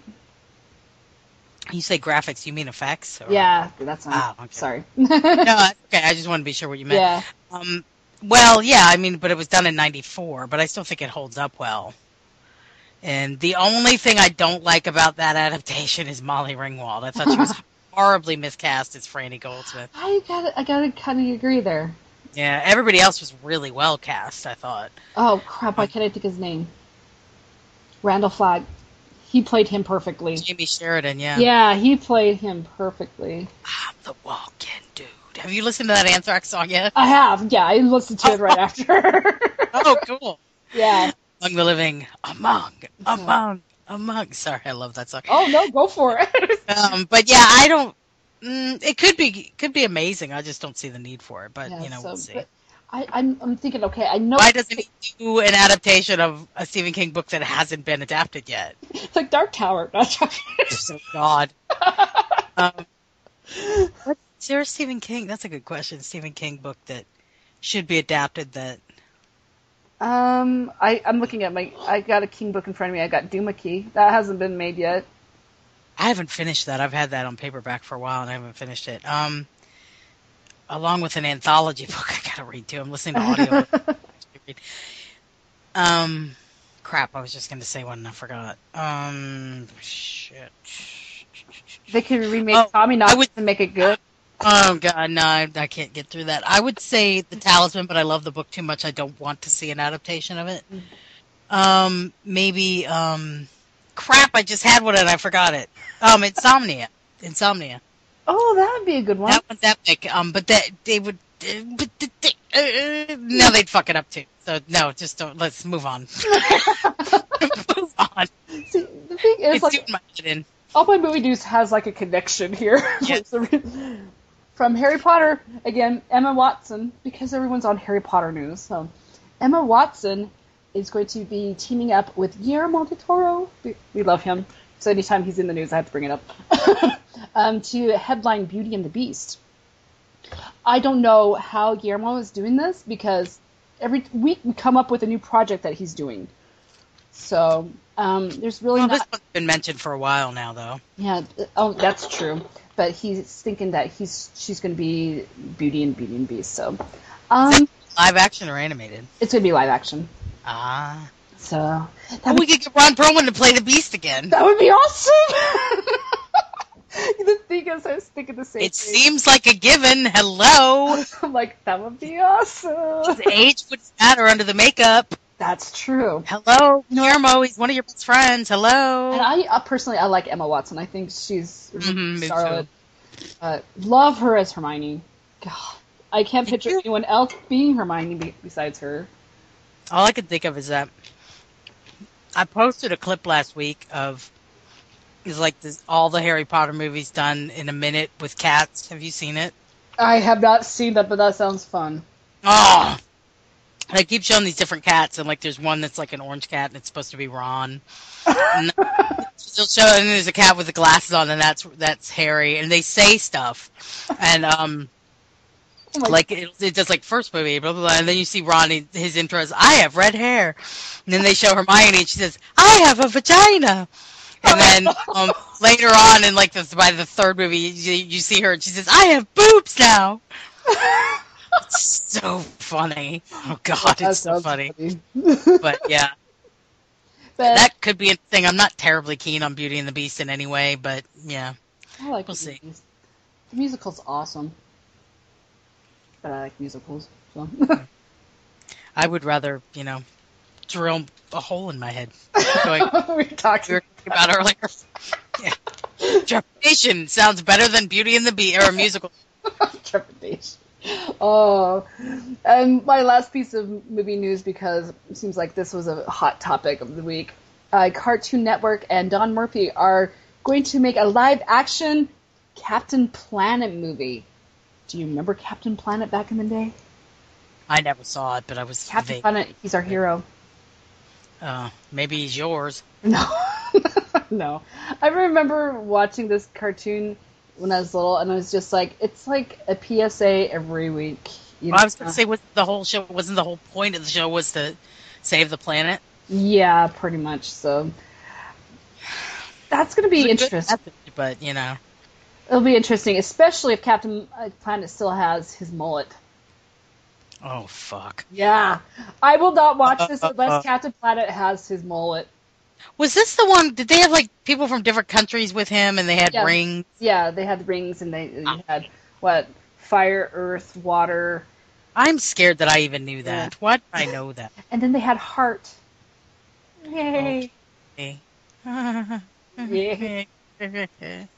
You say graphics, you mean effects? Or? Yeah, that's not. Ah, okay. Sorry. No, that's okay. I just want to be sure what you meant. Yeah. Um, well, yeah, I mean, but it was done in ninety-four, but I still think it holds up well. And the only thing I don't like about that adaptation is Molly Ringwald. I thought she was horribly miscast as Franny Goldsmith. I gotta, I gotta kind of agree there. Yeah, everybody else was really well cast, I thought. Oh crap! Why can't I think his name? Randall Flagg. He played him perfectly. Jamie Sheridan, yeah. Yeah, he played him perfectly. I'm the walking dude. Have you listened to that Anthrax song yet? I have. Yeah, I listened to it right after. Oh, cool. Yeah. Among the living, among, among, among. Sorry, I love that song. Oh no, go for it. Um, but yeah, I don't. Mm, it could be could be amazing. I just don't see the need for it. But Yeah, you know, so, we'll see. but I, I'm, I'm thinking. Okay, I know. Why doesn't he do an adaptation of a Stephen King book that hasn't been adapted yet? It's like Dark Tower. That's right. Oh God. um, what, is there a Stephen King? That's a good question. Stephen King book that should be adapted that. Um, I, I'm looking at my. I got a King book in front of me. I got Doomickey. That hasn't been made yet. I haven't finished that. I've had that on paperback for a while and I haven't finished it. Um, along with an anthology book I gotta read too. I'm listening to audio. um, crap. I was just gonna say one and I forgot. Um, shit. They could remake Oh, Tommy I Knox would- and make it good. Oh God, no, I, I can't get through that. I would say The Talisman, but I love the book too much. I don't want to see an adaptation of it. Um, maybe, um, crap, I just had one and I forgot it. Um, Insomnia. Insomnia. Oh, that would be a good one. That one's epic. Um, but that, they would, uh, but they, uh, now they'd fuck it up too. So no, just don't, let's move on. Move on. See, the thing is, It's like, doing my head in. all my movie news has like a connection here. Yes. From Harry Potter, again, Emma Watson, because everyone's on Harry Potter news. So, Emma Watson is going to be teaming up with Guillermo del Toro. We, we love him, so anytime he's in the news, I have to bring it up. um, to headline Beauty and the Beast. I don't know how Guillermo is doing this because every week we come up with a new project that he's doing. So, um, there's really Well, not... this one's been mentioned for a while now, though. Yeah, oh, that's true. But he's thinking that he's she's going to be Beauty and Beauty and Beast. So, um, Live action or animated? it's going to be live action. Ah. So Oh, that we could get Ron Perlman to play the Beast again. that would be awesome. The thing is, I was thinking the same It thing. seems like a given. Hello. I'm like, that would be awesome. His age wouldn't matter under the makeup. That's true. Hello, Guillermo. He's one of your best friends. Hello. And I uh, personally, I like Emma Watson. I think she's Mhm, me Charlotte. Uh, love her as Hermione. God, I can't picture you. anyone else being Hermione be- besides her. All I can think of is that I posted a clip last week of is like this, all the Harry Potter movies done in a minute with cats. Have you seen it? I have not seen that, but that sounds fun. Oh, they keep showing these different cats, and like there's one that's like an orange cat, and it's supposed to be Ron. And they'll show, and there's a cat with the glasses on, and that's that's Harry. And they say stuff, and um, Oh my- like it, it does like first movie, blah blah blah, and then you see Ron. he- His intro is, "I have red hair," and then they show Hermione, and she says, "I have a vagina." And then um, later on, in like the, by the third movie, you, you see her, and she says, "I have boobs now." It's so funny. Oh God, That it's so sounds funny. funny. But yeah, But that could be a thing. I'm not terribly keen on Beauty and the Beast in any way, but yeah. I like we'll the see. movies. The musical's awesome. But I like musicals. So. I would rather, you know, drill a hole in my head. Going, we were we talking. were talking about earlier. Yeah. Trepidation sounds better than Beauty and the Beast or a musical. Trepidation. Oh, and my last piece of movie news, because it seems like this was a hot topic of the week. Uh, Cartoon Network and Don Murphy are going to make a live-action Captain Planet movie. Do you remember Captain Planet back in the day? I never saw it, but I was Captain vague. Planet, he's our hero. Uh, maybe he's yours. No, no. I remember watching this cartoon when I was little, and I was just like, it's like a P S A every week. You Well, I was going know? to say, was the whole show wasn't the whole point of the show was to save the planet? Yeah, pretty much. So that's going to be It's a good interesting. message, but you know, It'll be interesting, especially if Captain Planet still has his mullet. oh fuck. Yeah, I will not watch this unless Captain Planet has his mullet. Was this the one? Did they have like people from different countries with him, and they had Yeah. rings? Yeah, they had rings, and they, they Oh. had what? Fire, earth, water, I'm scared that I even knew that. Yeah. Why did I know that? and then they had heart. Yay! Okay. Yay! no.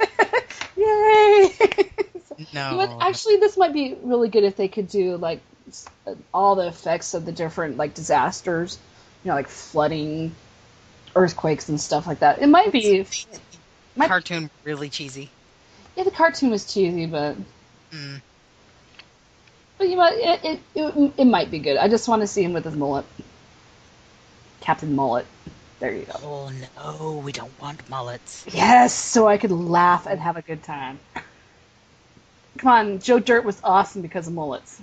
Yay! You know what? Actually, this might be really good if they could do like s- all the effects of the different like disasters, you know, like flooding, earthquakes, and stuff like that. It might be. Might, Cartoon really cheesy. yeah, the cartoon was cheesy, but Mm. but you might it it, it it might be good. I just want to see him with his mullet, Captain Mullet. There you go. Oh no, we don't want mullets. Yes, so I could laugh and have a good time. Come on, Joe Dirt was awesome because of mullets.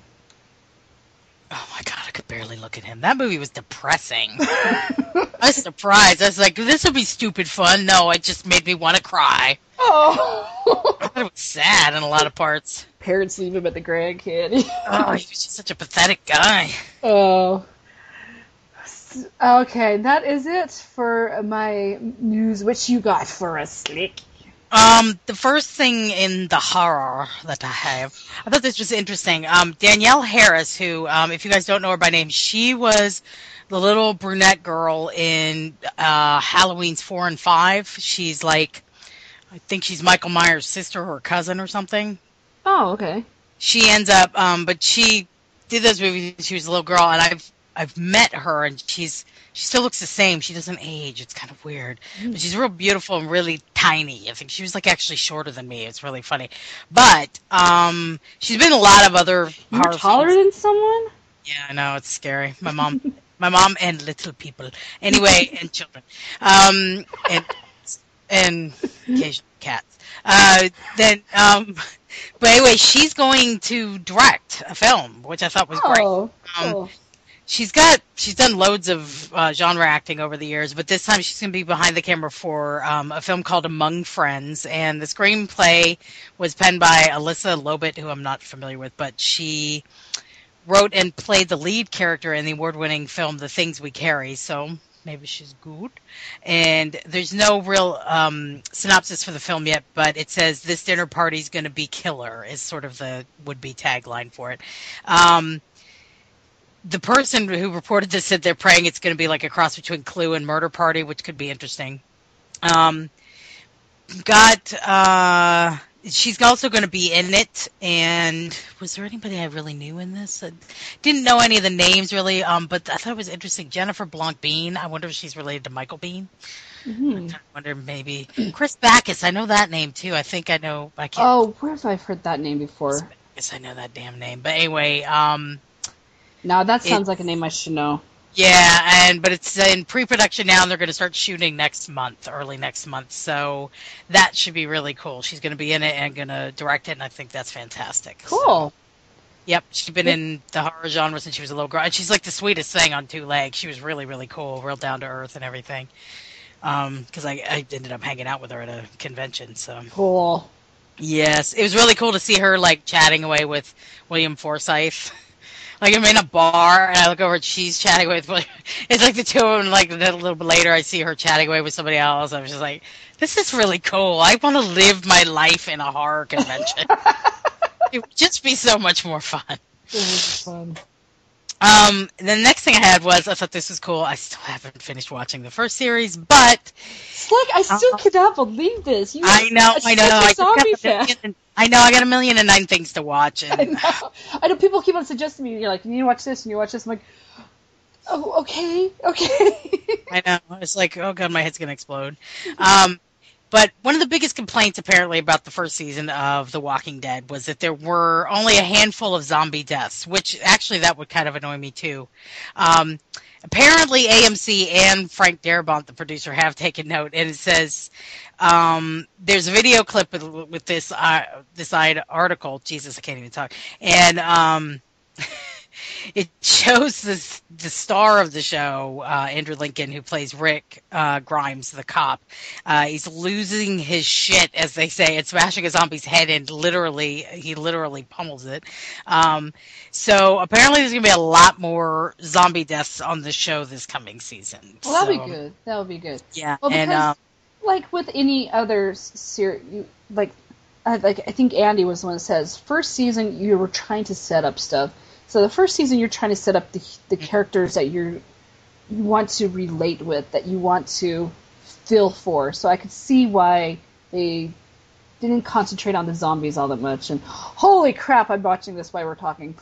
Oh my god, I could barely look at him. That movie was depressing. I was surprised. I was like, this will be stupid fun. No, it just made me want to cry. Oh. I thought it was sad in a lot of parts. Parents leave him at the grandkid. Oh, he was just such a pathetic guy. Oh. S- Okay, that is it for my news. What you got for us, Slick? Um, the first thing in the horror that I have, I thought this was interesting. Um, Danielle Harris, who, um, if you guys don't know her by name, she was the little brunette girl in uh, Halloween's four and five. She's like, I think she's Michael Myers' sister or cousin or something. Oh, okay. She ends up, um, but she did those movies when she was a little girl, and I've I've met her, and she's she still looks the same. She doesn't age. It's kind of weird, but she's real beautiful and really tiny. I think she was like actually shorter than me. It's really funny, but um, she's been in a lot of other You're horror taller films. than someone? Yeah, I know, it's scary. My mom, my mom, and little people. Anyway, and children, um, and and occasionally cats. Uh, then, um, but anyway, she's going to direct a film, which I thought was great. Oh, Um, cool. She's got she's done loads of uh, genre acting over the years, but this time she's going to be behind the camera for um, a film called Among Friends, and the screenplay was penned by Alyssa Lobet, who I'm not familiar with, but she wrote and played the lead character in the award-winning film The Things We Carry, so maybe she's good. And there's no real um, synopsis for the film yet, but it says this dinner party's going to be killer is sort of the would-be tagline for it. Um, the person who reported this said they're praying it's going to be like a cross between Clue and Murder Party, which could be interesting. Um, got uh, she's also going to be in it, and was there anybody I really knew in this? I didn't know any of the names really, um, but I thought it was interesting. Jennifer Blanc Bean. I wonder if she's related to Michael Bean. Mhm. I wonder maybe Chris Backus. I know that name too. I think I know. I can't. Oh, where have I heard that name before? Yes, I know that damn name. But anyway, um, Now that sounds It's- like a name I should know. yeah, and but it's in pre-production now, and they're going to start shooting next month, early next month. So that should be really cool. She's going to be in it and going to direct it, and I think that's fantastic. So, Cool. yep, she's been in the horror genre since she was a little girl, and she's like the sweetest thing on two legs. She was really, really cool, real down to earth and everything. Um, because I, I ended up hanging out with her at a convention. So Cool. yes, it was really cool to see her like chatting away with William Forsythe. Like I'm in a bar and I look over and she's chatting with. It's like the two of them. Like a little bit later, I see her chatting away with somebody else. I'm just like, this is really cool. I want to live my life in a horror convention. It would just be so much more fun. This is fun. Um, the next thing I had was I thought this was cool. I still haven't finished watching the first series, but Slick, I still Uh, cannot believe this. You I know, are I know, such a I just zombie got a fan. million, I know, I got a million and nine things to watch, I and know. I know people keep on suggesting me. You're like, you need to watch this, and you watch this. I'm like, oh, okay, okay. I know. It's like, oh god, my head's gonna explode. Um, but one of the biggest complaints, apparently, about the first season of The Walking Dead was that there were only a handful of zombie deaths, which actually that would kind of annoy me too. Um, apparently, A M C and Frank Darabont, the producer, have taken note, and it says um, there's a video clip with, with this uh, this article. Jesus, I can't even talk. And um, it shows this, the star of the show, uh, Andrew Lincoln, who plays Rick uh, Grimes, the cop. Uh, he's losing his shit, as they say, and smashing a zombie's head in. Literally, he literally pummels it. Um, so apparently, there's going to be a lot more zombie deaths on the show this coming season. Well, that'll so, be good. That'll be good. Yeah, well, because, and um, like with any other series, like. I, like I think Andy was the one that says first season you were trying to set up stuff. So the first season you're trying to set up the the characters that you're you want to relate with, that you want to feel for. So I could see why they didn't concentrate on the zombies all that much. And holy crap, I'm watching this while we're talking.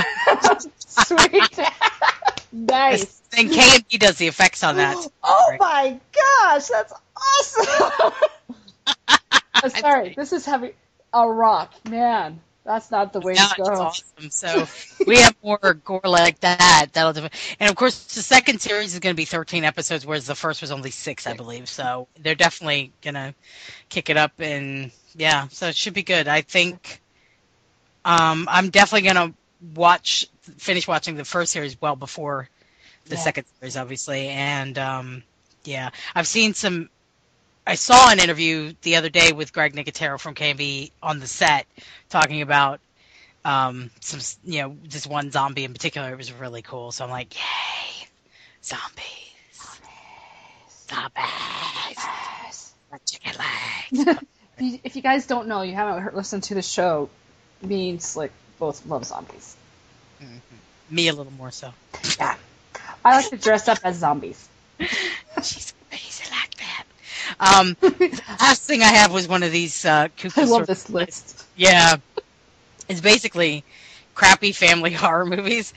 Sweet, nice. And K and B does the effects on that. Oh my gosh, that's awesome. Oh, sorry, this is having a rock, man. That's not the way No, to go. it's awesome. So we have more gore like that. That'll do. And of course, the second series is going to be thirteen episodes, whereas the first was only six, I believe. So they're definitely going to kick it up, and yeah, so it should be good. I think um, I'm definitely going to watch, finish watching the first series well before the Yeah. second series, obviously. And um, yeah, I've seen some. I saw an interview the other day with Greg Nicotero from K and B on the set talking about um, some, you know, this one zombie in particular. It was really cool. So I'm like, yay, zombies, zombies, Yes. chicken legs. If you- if you guys don't know, you haven't heard, listened to the show, me and Slick both love zombies. Me a little more so. Yeah. I like to dress up as zombies. She's crazy like that. Um, the last thing I have was one of these uh, cuckoo I love sort- this list. Yeah, it's basically crappy family horror movies.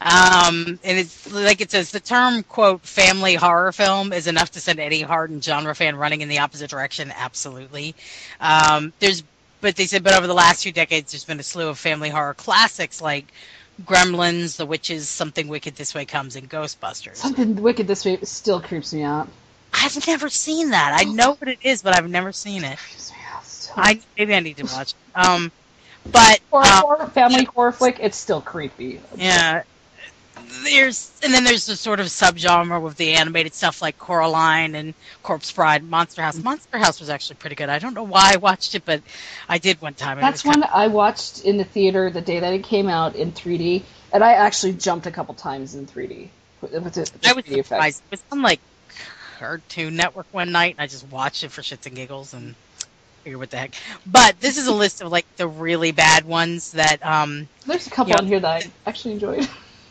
Um, and it's like it says, the term, quote, family horror film is enough to send any hardened genre fan running in the opposite direction. Absolutely. Um, there's, but they said, but over the last few decades, there's been a slew of family horror classics like Gremlins, The Witches, Something Wicked This Way Comes, and Ghostbusters. Something wicked this way still creeps me out. I've never seen that. I know what it is, but I've never seen it. Creeps me out still. I maybe I need to watch it. Um, but Or, um, or family horror flick, it's still creepy. yeah, there's and then there's the sort of subgenre with the animated stuff like Coraline and Corpse Bride, Monster House. Monster House was actually pretty good. I don't know why I watched it, but I did one time. and it That's was one kind I watched in the theater the day that it came out in three D, and I actually jumped a couple times in three D with the, with the of, I was three D surprised. effects. It was on like Cartoon Network one night, and I just watched it for shits and giggles and figured what the heck. But this is a list of like the really bad ones that um. There's a couple Yeah. on here that I actually enjoyed.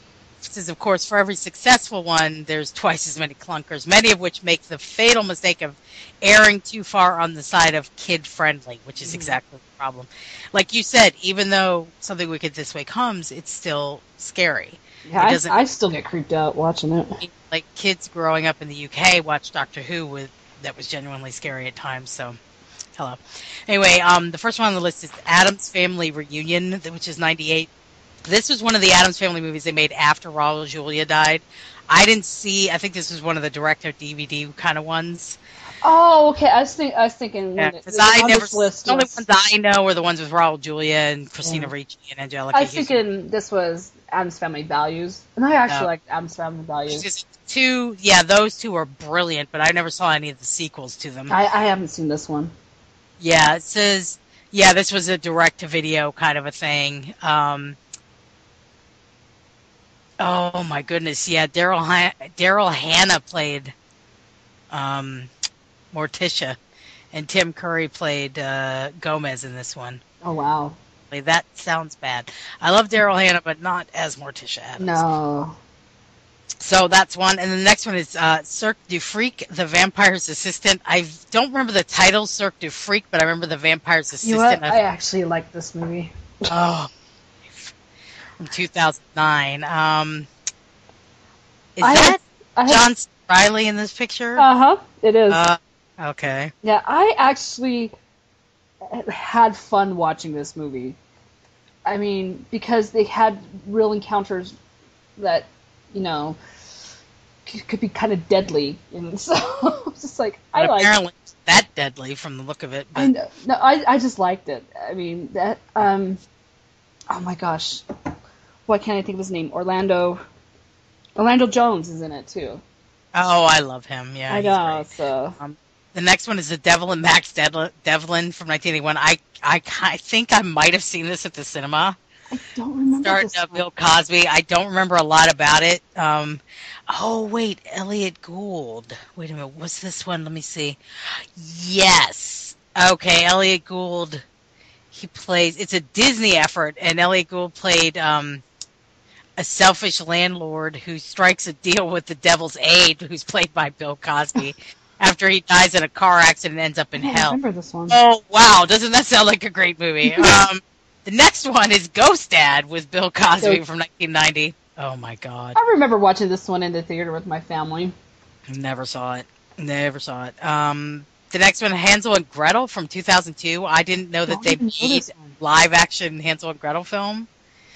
Is, of course, for every successful one, there's twice as many clunkers, many of which make the fatal mistake of erring too far on the side of kid-friendly, which is exactly the problem. Like you said, even though Something Wicked This Way Comes, it's still scary. Yeah, It I, doesn't- I still get creeped out watching it. Like kids growing up in the U K watch Doctor Who with that was genuinely scary at times. So, hello. Anyway, um, the first one on the list is Addams Family Reunion, which is ninety-eight. This was one of the Addams Family movies they made after Raul Julia died. I didn't see. I think this was one of the director D V D kind of ones. Oh, okay. I was, think, I was thinking Yeah, when it- because I on never. this list The only was- ones I know are the ones with Raul Julia and Christina Yeah. Ricci and Angelica I was Houston. thinking this was Addams Family Values, and I actually No. like Addams Family It's Values. just two. Yeah, those two are brilliant, but I never saw any of the sequels to them. I, I haven't seen this one. Yeah, it says, yeah, this was a direct-to-video kind of a thing. Um, oh, my goodness, yeah, Daryl ha- Daryl Hannah played um, Morticia, and Tim Curry played uh, Gomez in this one. Oh wow. Like, that sounds bad. I love Daryl Hannah, but not as Morticia Addams. No. So that's one. And the next one is uh, Cirque du Freak, The Vampire's Assistant. I don't remember the title, Cirque du Freak, but I remember The Vampire's You Assistant. know what? I actually like this movie. Oh, from two thousand nine. Um, is I that had- I had- John C. Reilly in this picture? Uh huh. It is. Uh, okay. Yeah, I actually had fun watching this movie. I mean, because they had real encounters that, you know, could, could be kind of deadly, and so it's just like I But like. apparently it's that deadly from the look of it. But I know, no, I I just liked it. I mean that. Um, oh my gosh, why can't I think of his name? Orlando. Orlando Jones is in it too. Oh, I love him. Yeah, I he's know. great. So Um, the next one is The Devil and Max Devlin, Devlin from nineteen eighty-one. I, I, I think I might have seen this at the cinema. I don't remember Starring this uh, one. Bill Cosby. I don't remember a lot about it. Um, oh, wait, Elliot Gould. Wait a minute, what's this one? Let me see. Yes. Okay, Elliot Gould. He plays, it's a Disney effort, and Elliot Gould played um, a selfish landlord who strikes a deal with the devil's aide, who's played by Bill Cosby, after he dies in a car accident and ends up in I don't hell. remember this one. Oh, wow. Doesn't that sound like a great movie? um, the next one is Ghost Dad with Bill Cosby So- from nineteen ninety. Oh, my God. I remember watching this one in the theater with my family. Never saw it. Never saw it. Um, the next one, Hansel and Gretel from two thousand two. I didn't know that Don't they even know made this one. live-action Hansel and Gretel film.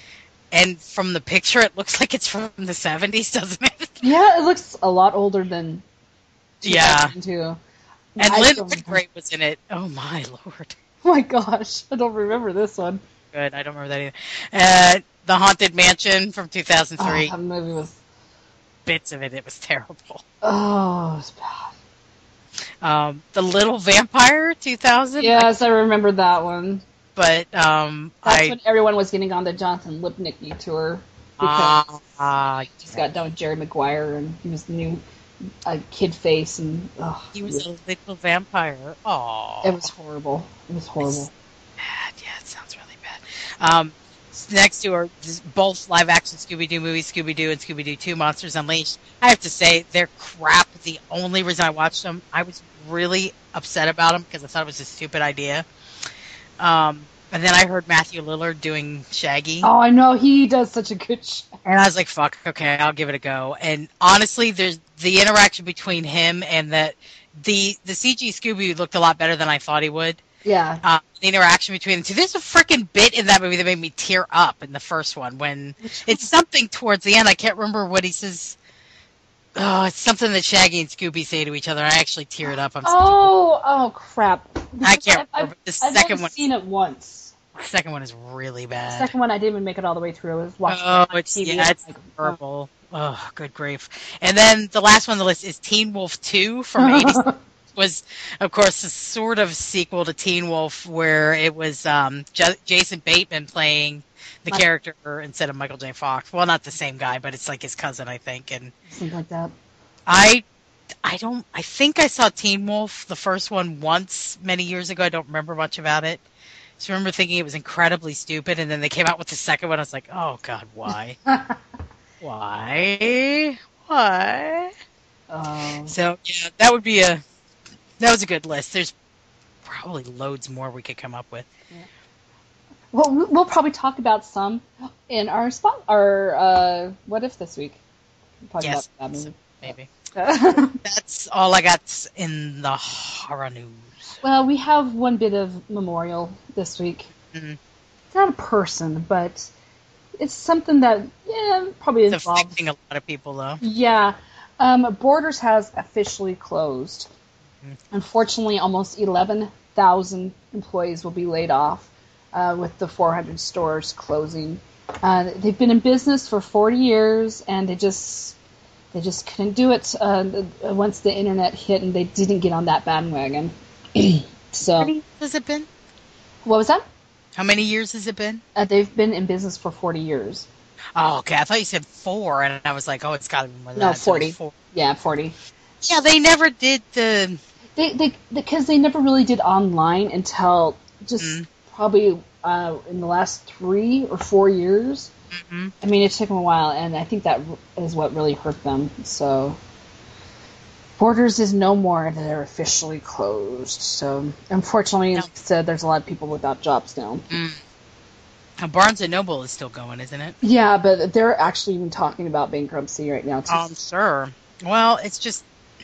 And from the picture, it looks like it's from the seventies, doesn't it? Yeah, it looks a lot older than Yeah. two thousand two. And I Lynn don't- Whitgrave was in it. Oh, my Lord. Oh my gosh, I don't remember this one. Good. I don't remember that either. Uh, The Haunted Mansion from two thousand three. Oh, that movie was. Bits of it. It was terrible. Oh, it was bad. Um, The Little Vampire, two thousand. Yes, I remember that one. But um, That's I when everyone was getting on the Jonathan Lipnicki tour because ah ah, he just got done with Jerry Maguire and he was the new uh, kid face and oh, he was a little vampire. Oh, it was horrible. It was horrible. bad. Yeah, it sounds really bad. Um, next to are both live action Scooby Doo movies, Scooby Doo and Scooby Doo Two: Monsters Unleashed. I have to say they're crap. The only reason I watched them, I was really upset about them because I thought it was a stupid idea. Um, and then I heard Matthew Lillard doing Shaggy. Oh, I know he does such a good show. And I was like, fuck, okay, I'll give it a go. And honestly, there's the interaction between him and the the the C G Scooby looked a lot better than I thought he would. Yeah. Uh, the interaction between the two. There's a freaking bit in that movie that made me tear up in the first one when it's something towards the end. I can't remember what he says. Oh, it's something that Shaggy and Scooby say to each other. I actually teared up. I'm Oh, oh crap! I can't I've, remember. The I've second only one, seen it once. the second one is really The bad. second one, I didn't even make it all the way through. I was watching Oh, it on it's T V. yeah, it's Like, horrible. Oh, good grief! And then the last one on the list is Teen Wolf Two from eighty. Was of course a sort of sequel to Teen Wolf, where it was um, J- Jason Bateman playing the Mike- character instead of Michael J. Fox. Well, not the same guy, but it's like his cousin, I think. And something like that. I, I don't. I think I saw Teen Wolf, the first one, once many years ago. I don't remember much about it. Just remember thinking it was incredibly stupid, and then they came out with the second one. I was like, oh god, why? Why? Why? Um, So yeah, that would be a that was a good list. There's probably loads more we could come up with. well, we- we'll probably talk about some in our spot. Our uh, what if this week? We'll talk Yes, about that movie. maybe. well, That's all I got in the horror news. we have one bit of memorial this week. Mhm. It's not a person, but it's something that yeah probably It's involves. affecting a lot of people, though. Yeah, um, Borders has officially closed. Mhm. Unfortunately, almost eleven thousand employees will be laid off uh, with the four hundred stores closing. Uh, they've been in business for forty years, and they just they just couldn't do it uh, once the internet hit, and they didn't get on that bandwagon. How So, many years has it been? what was that? How many years has it been? Uh, they've been in business for forty years. Oh, okay. I thought you said four, and I was like, oh, it's got to be more than No, that. So forty. four. Yeah, forty. Yeah, they never did the. They they because they never really did online until just Mhm. probably uh, in the last three or four years. Mhm. I mean, it took them a while, and I think that is what really hurt them. So, Borders is no more; they're officially closed. So, unfortunately, No. as I said, there's a lot of people without jobs now. Mm. Uh, Barnes and Noble is still going, isn't it? Yeah, but they're actually even talking about bankruptcy right now. Too. Um, sure. Well, it's just.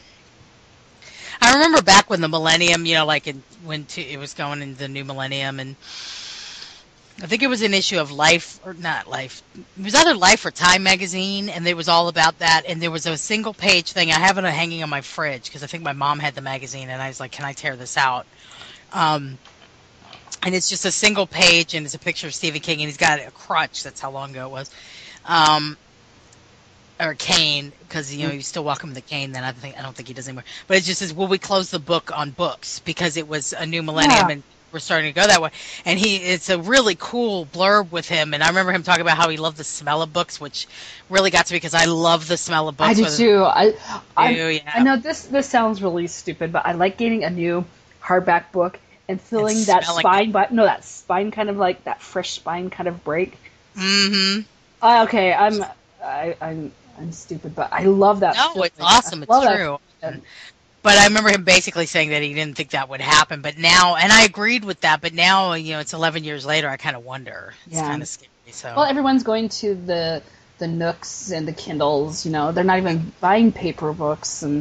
I remember back when the millennium, you know, like in, when to, it was going into the new millennium, and I think it was an issue of Life, or not Life. It was either Life or Time magazine, and it was all about that. And there was a single page thing. I have it hanging on my fridge because I think my mom had the magazine, and I was like, "Can I tear this out?" Um, and it's just a single page, and it's a picture of Stephen King, and he's got a crutch. That's how long ago it was, um, or a cane, because you know you still walk him with a cane. Then I think I don't think he does anymore. But it just says, "Will we close the book on books?" Because it was a new millennium, Yeah. and we're starting to go that way. And he, it's a really cool blurb with him, and I remember him talking about how he loved the smell of books, which really got to me because I love the smell of books. I do whether- too. I, I, yeah. I know this this sounds really stupid, but I like getting a new hardback book and feeling And that smelling spine, but no, that spine kind of like that fresh spine kind of break. Mm-hmm. Uh, okay, I'm I, I'm I'm stupid, but I love that. No, feeling. it's awesome. I It's love that true. feeling. But I remember him basically saying that he didn't think that would happen. But now, and I agreed with that. But now, you know, it's eleven years later. I kind of wonder. It's Yeah. kind of scary. So Well, everyone's going to the the Nooks and the Kindles. You know, they're not even buying paper books. And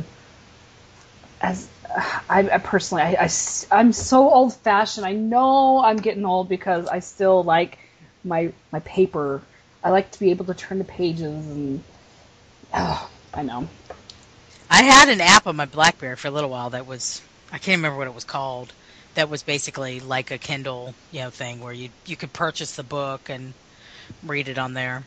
as I, I personally, I, I am so old fashioned. I know I'm getting old because I still like my my paper. I like to be able to turn the pages, and oh, I know. I had an app on my BlackBerry for a little while that was, I can't remember what it was called. That was basically like a Kindle, you know, thing where you you could purchase the book and read it on there.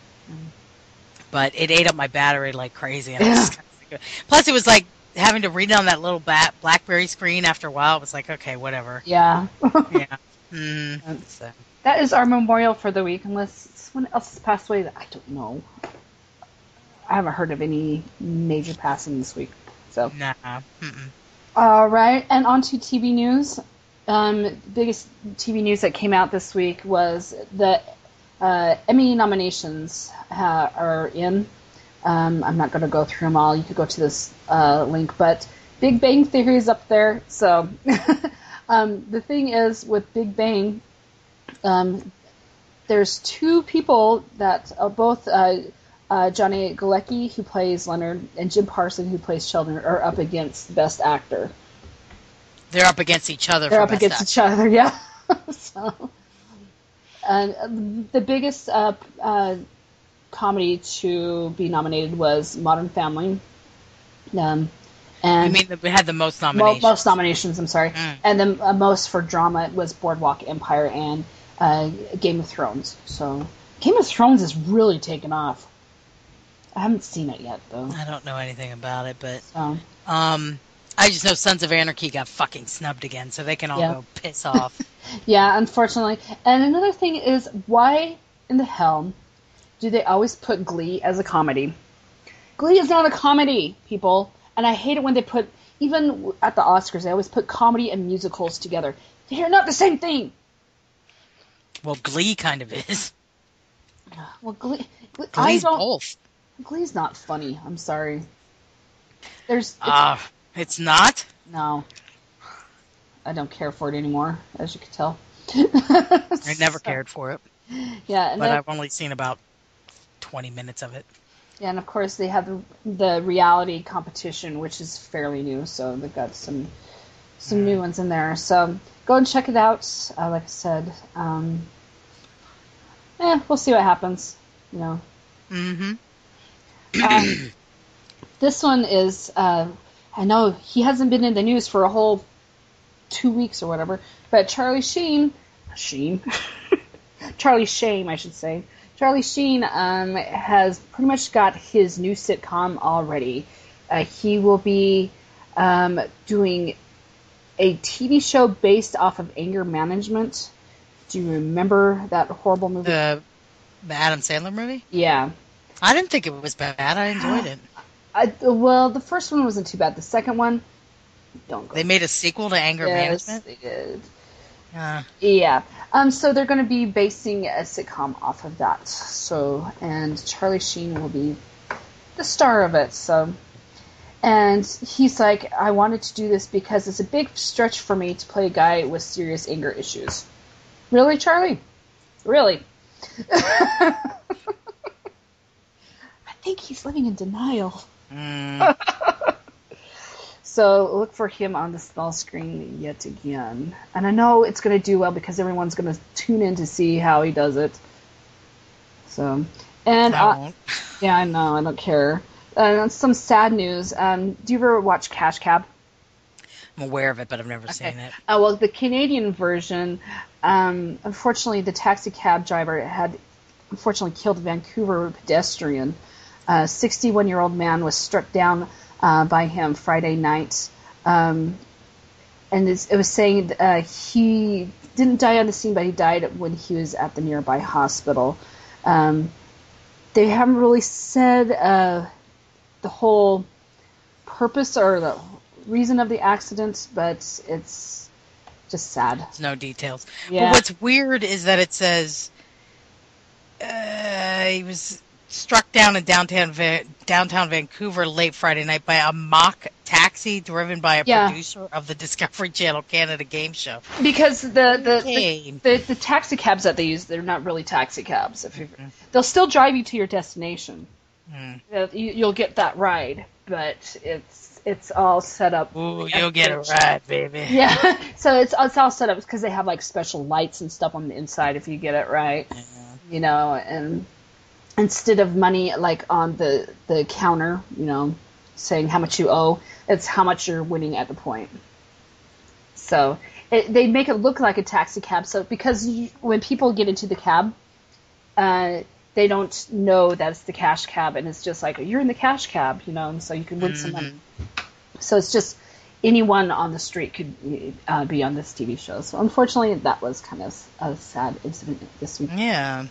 But it ate up my battery like crazy. And I was Yeah. just kind of sick of it. Plus, it was like having to read it on that little bat, BlackBerry screen. After a while, it was like, okay, whatever. Yeah. Yeah. Mm-hmm. So, That is our memorial for the week, unless someone else has passed away that I don't know. I haven't heard of any major passing this week. So, nah. Mm-mm. all right, and on to T V news. Um, biggest T V news that came out this week was the uh, Emmy nominations uh, are in. Um, I'm not going to go through them all. You could go to this uh, link, but Big Bang Theory is up there. So, um, the thing is with Big Bang. Um, there's two people that uh, both uh, uh, Johnny Galecki, who plays Leonard, and Jim Parsons, who plays Sheldon, are up against Best Actor. They're up against each other. They're for up Best against Actor. each other, yeah. So, and uh, the biggest uh, uh, comedy to be nominated was Modern Family. Um, and You mean that we had the most Mo- nominations? most nominations, I'm sorry. Mm. And the uh, most for drama was Boardwalk Empire and uh, Game of Thrones. So Game of Thrones is really taken off. I haven't seen it yet, though. I don't know anything about it, but So, um, I just know Sons of Anarchy got fucking snubbed again, so they can all Yeah. go piss off. yeah, unfortunately. And another thing is, why in the hell do they always put Glee as a comedy? Glee is not a comedy, people. And I hate it when they put, even at the Oscars, they always put comedy and musicals together. They're not the same thing. Well, Glee kind of is. Well, Glee, Glee I Glee's don't. both. Glee's not funny. I'm sorry. There's it's, Ah, it's not. no. I don't care for it anymore, as you can tell. I never cared for it, Yeah, and but then, I've only seen about twenty minutes of it. yeah, and of course they have the, the reality competition, which is fairly new. So they've got some some new ones in there. So go and check it out. Uh, like I said, um, eh, we'll see what happens. You know. Mm-hmm. Um, this one is, uh, I know he hasn't been in the news for a whole two weeks or whatever, but Charlie Sheen, Sheen, Charlie Shame, I should say, Charlie Sheen um, has pretty much got his new sitcom already. Uh, he will be um, doing a T V show based off of anger management. Do you remember that horrible movie? The, the Adam Sandler movie? Yeah. I didn't think it was bad. I enjoyed it. I, well, the first one wasn't too bad. The second one, don't go. They made a sequel to Anger Yes, Management. they did. Uh, Yeah. Um. So they're going to be basing a sitcom off of that. So, and Charlie Sheen will be the star of it. So, and he's like, I wanted to do this because it's a big stretch for me to play a guy with serious anger issues. Really, Charlie? Really? I think he's living in denial. mm, So look for him on the small screen yet again. And I know it's going to do well because everyone's going to tune in to see how he does it. So, and I uh, won't. yeah, I know, I don't care. And some sad news. Um, do you ever watch Cash Cab? I'm aware of it, but I've never seen it. Uh, well, the Canadian version, um, unfortunately, the taxi cab driver had unfortunately killed a Vancouver pedestrian. A sixty-one-year-old man was struck down uh, by him Friday night. Um, and it's, it was saying uh, he didn't die on the scene, but he died when he was at the nearby hospital. Um, they haven't really said uh, the whole purpose or the reason of the accident, but it's just sad. There's no details. Yeah. But what's weird is that it says uh, he was struck down in downtown Va- downtown Vancouver late Friday night by a mock taxi driven by a Yeah. producer of the Discovery Channel Canada game show. Because the the, Okay. the, the the taxi cabs that they use, they're not really taxi cabs. If you, they'll still drive you to your destination. Mm. Uh, you, you'll get that ride, but it's it's all set up. Ooh, you'll get it right, baby. Yeah, so it's it's all set up because they have like special lights and stuff on the inside if you get it right. Yeah. You know, and instead of money like on the the counter, you know, saying how much you owe, it's how much you're winning at the point. So it, they make it look like a taxi cab. So because you, when people get into the cab, uh, they don't know that it's the cash cab, and it's just like you're in the cash cab, you know, and so you can win mm-hmm. some money. So it's just anyone on the street could uh, be on this T V show. So unfortunately, that was kind of a sad incident this week. Yeah.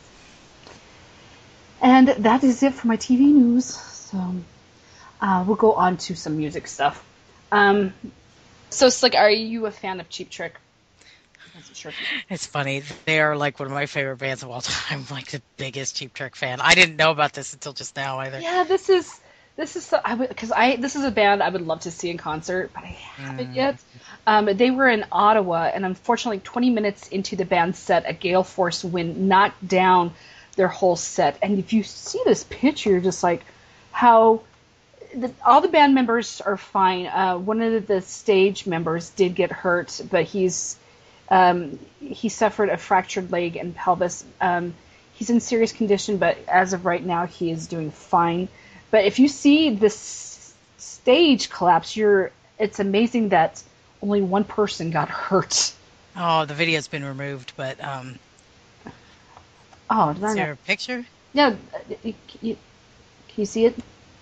And that is it for my T V news. So uh, we'll go on to some music stuff. Um, so, Slick, are you a fan of Cheap Trick? Sure. It's funny. They are like one of my favorite bands of all time. I'm like the biggest Cheap Trick fan. I didn't know about this until just now either. Yeah, this is this is so, I would because I this is a band I would love to see in concert, but I haven't mm. yet. Um, they were in Ottawa, and unfortunately, twenty minutes into the band's set, a gale force wind knocked down their whole set. And if you see this picture, you're just like how the, all the band members are fine. Uh, one of the stage members did get hurt, but he's Um, he suffered a fractured leg and pelvis. Um, he's in serious condition, but as of right now, he is doing fine. But if you see this stage collapse, you're, it's amazing that only one person got hurt. Oh, the video's been removed, but um. Oh, is there a picture? Yeah, you, you, can you see it?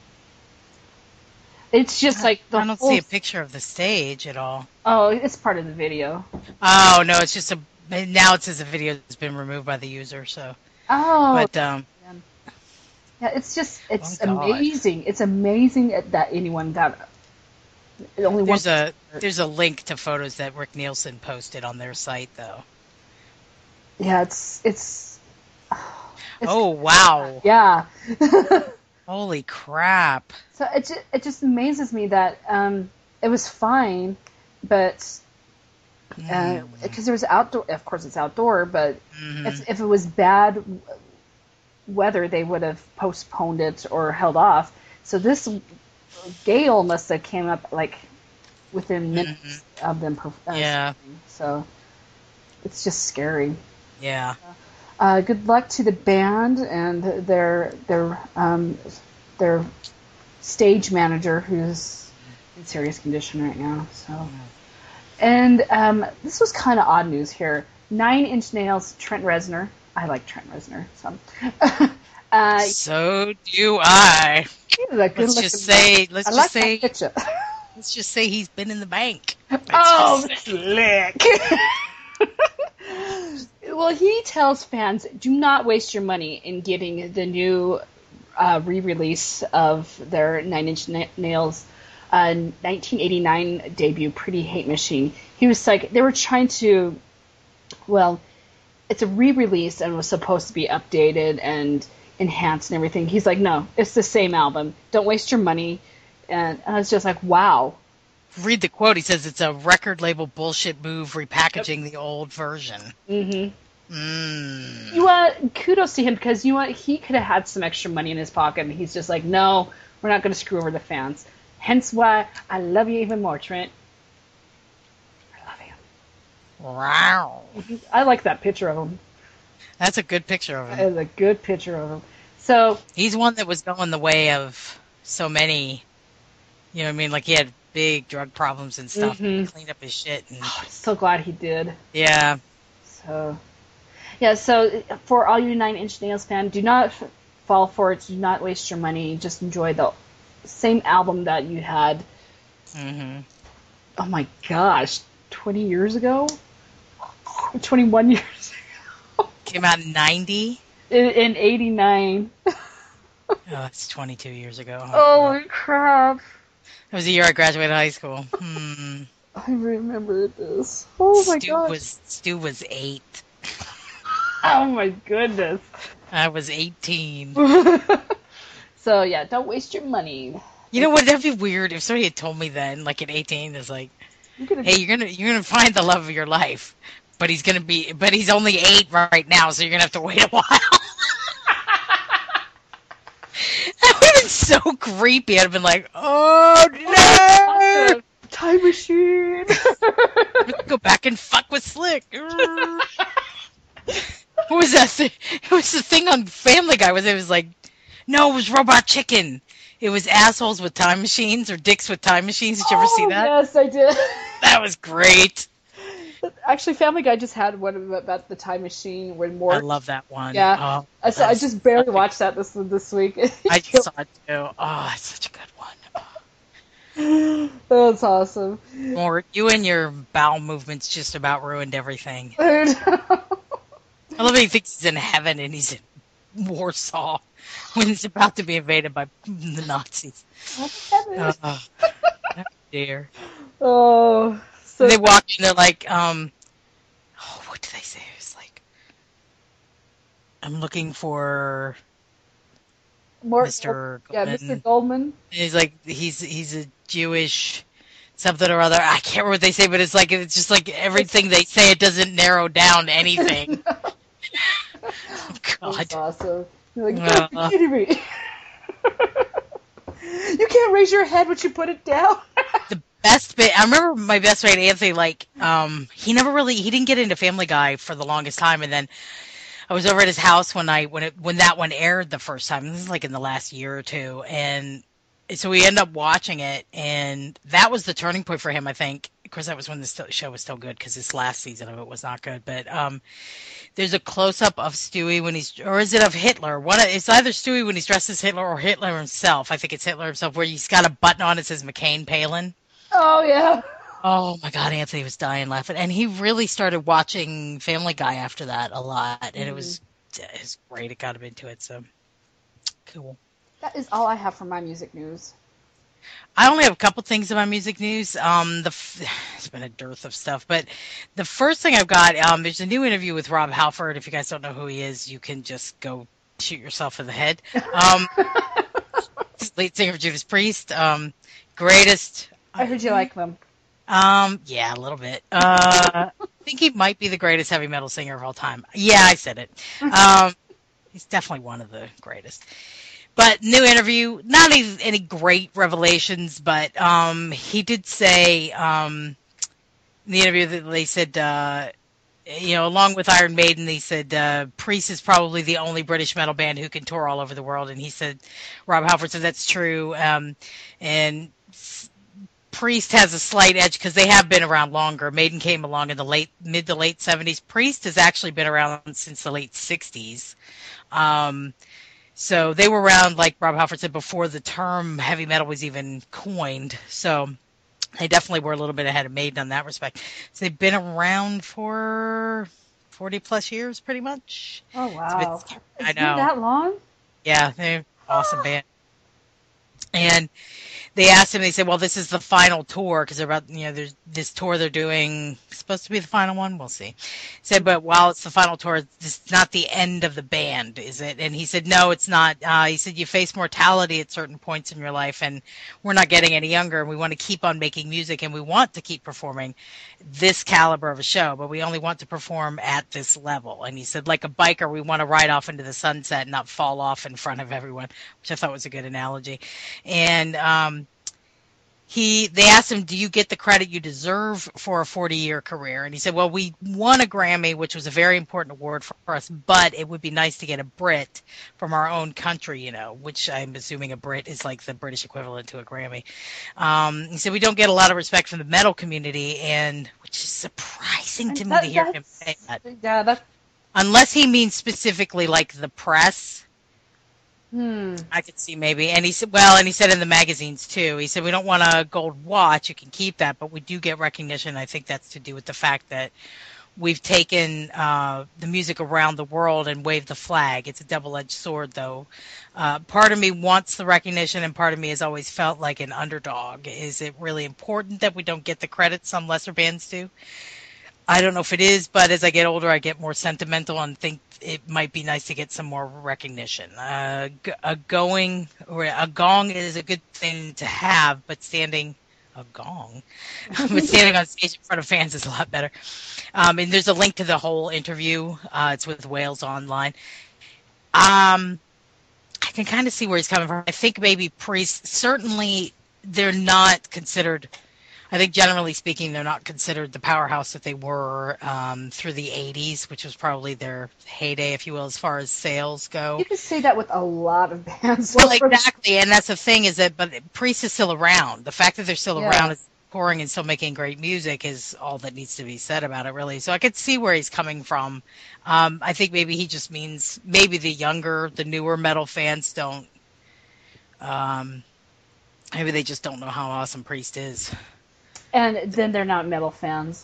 It's just like the I don't whole... see a picture of the stage at all. Oh, it's part of the video. Oh no, it's just a. Now it says the video has been removed by the user. So. Oh. But um. Yeah, it's just it's oh, amazing. It's amazing that anyone that only there's one... a there's a link to photos that Rick Nielsen posted on their site though. Yeah, it's it's. it's oh wow. Yeah. Holy crap. So it just, it just amazes me that um, it was fine, but because uh, mm. it was outdoor, of course it's outdoor, but mm-hmm. if, if it was bad weather, they would have postponed it or held off. So this gale must have came up like within minutes mm-hmm. of them. Uh, yeah. So it's just scary. Yeah. Uh, good luck to the band and their their um, their stage manager, who's in serious condition right now. So, and um, this was kind of odd news here. Nine Inch Nails, Trent Reznor. I like Trent Reznor. So, uh, so do I. Let's just say. Let's I just like say. That picture. Let's just say he's been in the bank. Let's oh, slick. Well, he tells fans, do not waste your money in getting the new uh, re-release of their Nine Inch Nails uh, nineteen eighty-nine debut, Pretty Hate Machine. He was like, they were trying to, well, it's a re-release and was supposed to be updated and enhanced and everything. He's like, no, it's the same album. Don't waste your money. And I was just like, wow. Read the quote. He says it's a record label bullshit move repackaging yep. the old version. Mm-hmm. Mm. You want kudos to him because you want he could have had some extra money in his pocket, and he's just like, no, we're not going to screw over the fans. Hence why I love you even more, Trent. I love you. Wow. I like that picture of him. That's a good picture of him. That is a good picture of him. So he's one that was going the way of so many. You know what I mean? Like he had big drug problems and stuff. Mhm. He cleaned up his shit. And, So glad he did. yeah. So, yeah. So for all you Nine Inch Nails fans, do not f- fall for it. Do not waste your money. Just enjoy the same album that you had. hmm Oh my gosh, twenty years ago, twenty-one years Came out in ninety. in, in eighty-nine. Oh, that's twenty-two years ago. Oh, Oh God. crap! That was the year I graduated high school. Hmm. I remember this. Oh my Stu gosh! was Stu was eight. Oh my goodness! I was eighteen. So yeah, don't waste your money. You know what? That'd be weird if somebody had told me then, like at eighteen, is like, You're gonna hey, you're gonna you're gonna find the love of your life, but he's gonna be, but he's only eight right now, so you're gonna have to wait a while. That would have been so creepy. I'd have been like, oh no, time machine. go back and fuck with Slick. What was that thing? It was the thing on Family Guy. Was it was like, no, it was Robot Chicken. It was assholes with time machines or dicks with time machines. Did you ever see Oh, that? Yes, I did. That was great. Actually, Family Guy just had one about the time machine when I Mort. love that one. Yeah. Oh, I, saw, I that's just barely such a- watched that this this week. I just saw it too. Oh, it's such a good one. That's awesome. More, you and your bowel movements just about ruined everything. Dude. I love how he thinks he's in heaven and he's in Warsaw when he's about to be invaded by the Nazis. Oh, oh dear. Oh, so They walk in, they're like, um, oh, what do they say? It's like, I'm looking for Mort, Mister yeah, Goldman. Mister Goldman. And he's like, he's he's a Jewish something or other. I can't remember what they say, but it's like it's just like everything they say. It doesn't narrow down to anything. Oh, God. That's awesome. You're like, Uh. you're kidding me. You can't raise your head once you put it down. The best bit, I remember my best friend Anthony, like, um, he never really, he didn't get into Family Guy for the longest time, and then I was over at his house when I, when it, when that one aired the first time, this is like in the last year or two, and so we ended up watching it, and that was the turning point for him, I think. Of course, that was when the st- show was still good, because this last season of it was not good, but, um, there's a close-up of Stewie when he's, or is it of Hitler? One, it's either Stewie when he's dressed as Hitler or Hitler himself. I think it's Hitler himself, where he's got a button on that says McCain Palin. Oh yeah. Oh my God, Anthony was dying laughing, and he really started watching Family Guy after that a lot, and Mm-hmm. it was it was great. It got him into it, so cool. That is all I have for my music news. I only have a couple things in my music news. Um, the f- it's been a dearth of stuff, but the first thing I've got, um, there's a new interview with Rob Halford. If you guys don't know who he is, you can just go shoot yourself in the head. Um, lead singer of Judas Priest, um, greatest. I heard you like them. Um, yeah, a little bit. Uh, I think he might be the greatest heavy metal singer of all time. Yeah, I said it. Um, he's definitely one of the greatest. But new interview, not any, any great revelations, but um, he did say um, in the interview that they said, uh, you know, along with Iron Maiden, they said uh, Priest is probably the only British metal band who can tour all over the world. And he said, Rob Halford said that's true. Um, and Priest has a slight edge because they have been around longer. Maiden came along in the late mid to late seventies. Priest has actually been around since the late sixties. Um, so they were around, like Rob Halford said, before the term heavy metal was even coined. So they definitely were a little bit ahead of Maiden on that respect. So they've been around for forty plus years, pretty much. Oh wow. It's been- It's I been know. that long? Yeah, they're an awesome band. And they asked him, they said, well, this is the final tour, because they're about, you know, there's this tour they're doing, supposed to be the final one, we'll see. He said, but while it's the final tour, it's not the end of the band, is it? And he said, no, it's not. Uh, he said, you face mortality at certain points in your life, and we're not getting any younger, and we want to keep on making music, and we want to keep performing this caliber of a show, but we only want to perform at this level. And he said, like a biker, we want to ride off into the sunset and not fall off in front of everyone, which I thought was a good analogy. And um, he they asked him, do you get the credit you deserve for a forty-year career? And he said, well, we won a Grammy, which was a very important award for us, but it would be nice to get a Brit from our own country, you know, which I'm assuming a Brit is like the British equivalent to a Grammy. Um, he said, we don't get a lot of respect from the metal community, and which is surprising to me That- to hear him that's- say that. Yeah, that. Unless he means specifically like the press. Hmm. I could see maybe. And he said, well, and he said in the magazines too, he said, we don't want a gold watch. You can keep that, but we do get recognition. I think that's to do with the fact that we've taken uh, the music around the world and waved the flag. It's a double-edged sword, though. Uh, part of me wants the recognition, and part of me has always felt like an underdog. Is it really important that we don't get the credit some lesser bands do? I don't know if it is, but as I get older, I get more sentimental and think it might be nice to get some more recognition. Uh, g- a going or a gong is a good thing to have, but standing a gong, but standing on stage in front of fans is a lot better. Um, and there's a link to the whole interview. Uh, it's with Wales Online. Um, I can kind of see where he's coming from. I think maybe Priest, certainly they're not considered. I think generally speaking, they're not considered the powerhouse that they were um, through the eighties, which was probably their heyday, if you will, as far as sales go. You can say that with a lot of bands. Well, exactly, and that's the thing is that, but Priest is still around. The fact that they're still Yeah. around, is touring and still making great music is all that needs to be said about it, really. So I could see where he's coming from. Um, I think maybe he just means maybe the younger, the newer metal fans don't. Um, maybe they just don't know how awesome Priest is. And then they're not metal fans.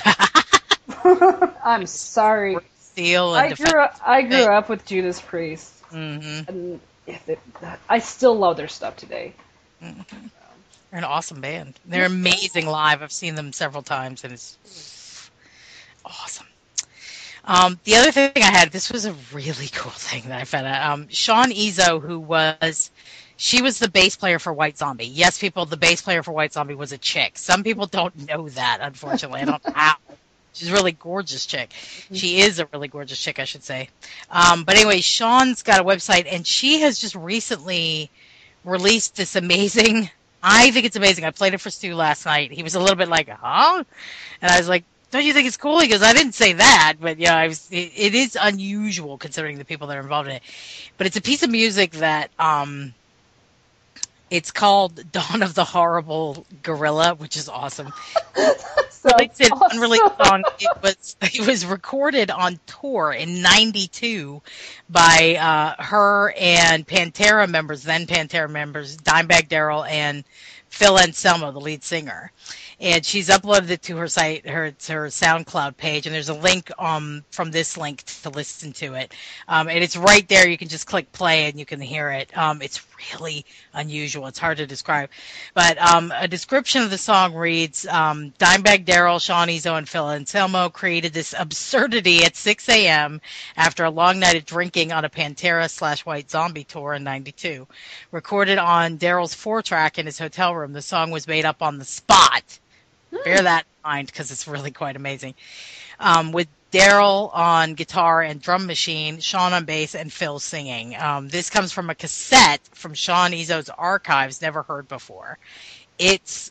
I'm sorry. Steel and I grew up. I grew Defected. up with Judas Priest, Mm-hmm. and if it, I still love their stuff today. They're an awesome band. They're amazing live. I've seen them several times, and it's awesome. Um, the other thing I had, this was a really cool thing that I found out. Um, Sean Izzo, who was, she was the bass player for White Zombie. Yes, people, the bass player for White Zombie was a chick. Some people don't know that, unfortunately. I don't know how. She's a really gorgeous chick. She is a really gorgeous chick, I should say. Um, but anyway, Sean's got a website, and she has just recently released this amazing, I think it's amazing. I played it for Stu last night. He was a little bit like, huh? And I was like, don't you think it's cool? He goes, I didn't say that, but yeah, I was, it, it is unusual considering the people that are involved in it. But it's a piece of music that, um, it's called Dawn of the Horrible Gorilla, which is awesome. So It's an awesome. unreleased song. It was it was recorded on tour in ninety-two by uh, her and Pantera members, then Pantera members, Dimebag Darrell and Phil Anselmo, the lead singer. And she's uploaded it to her site, her to her SoundCloud page, and there's a link um from this link to listen to it. Um, and it's right there. You can just click play and you can hear it. Um, it's really unusual. It's hard to describe. But um, a description of the song reads, um, Dimebag Darrell, Sean Izzo, and Phil Anselmo created this absurdity at six a.m. after a long night of drinking on a Pantera slash White Zombie tour in ninety-two. Recorded on Darrell's four-track in his hotel room, the song was made up on the spot. Bear that in mind because it's really quite amazing. Um, with Darrell on guitar and drum machine, Sean on bass, and Phil singing. Um, this comes from a cassette from Sean Izzo's archives, never heard before. It's,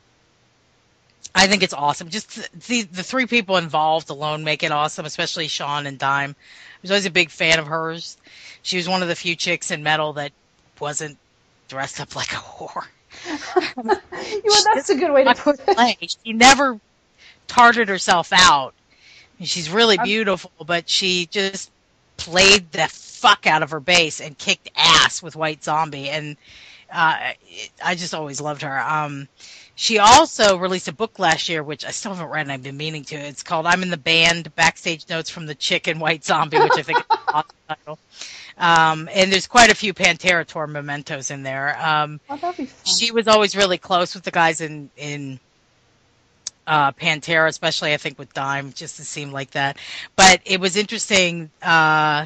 I think it's awesome. Just the the three people involved alone make it awesome, especially Sean and Dime. I was always a big fan of hers. She was one of the few chicks in metal that wasn't dressed up like a whore. Well, that's a good way to put it. Play. She never tarted herself out. She's really beautiful, but she just played the fuck out of her bass and kicked ass with White Zombie, and uh, it, I just always loved her. Um, she also released a book last year, which I still haven't read, and I've been meaning to. It's called "I'm in the Band: Backstage Notes from the Chick in White Zombie," which I think is an awesome title. Um, and there's quite a few Pantera tour mementos in there. Um, Oh, that'd be fun. she was always really close with the guys in in uh, Pantera, especially I think with Dime, just to seem like that. But it was interesting. Uh,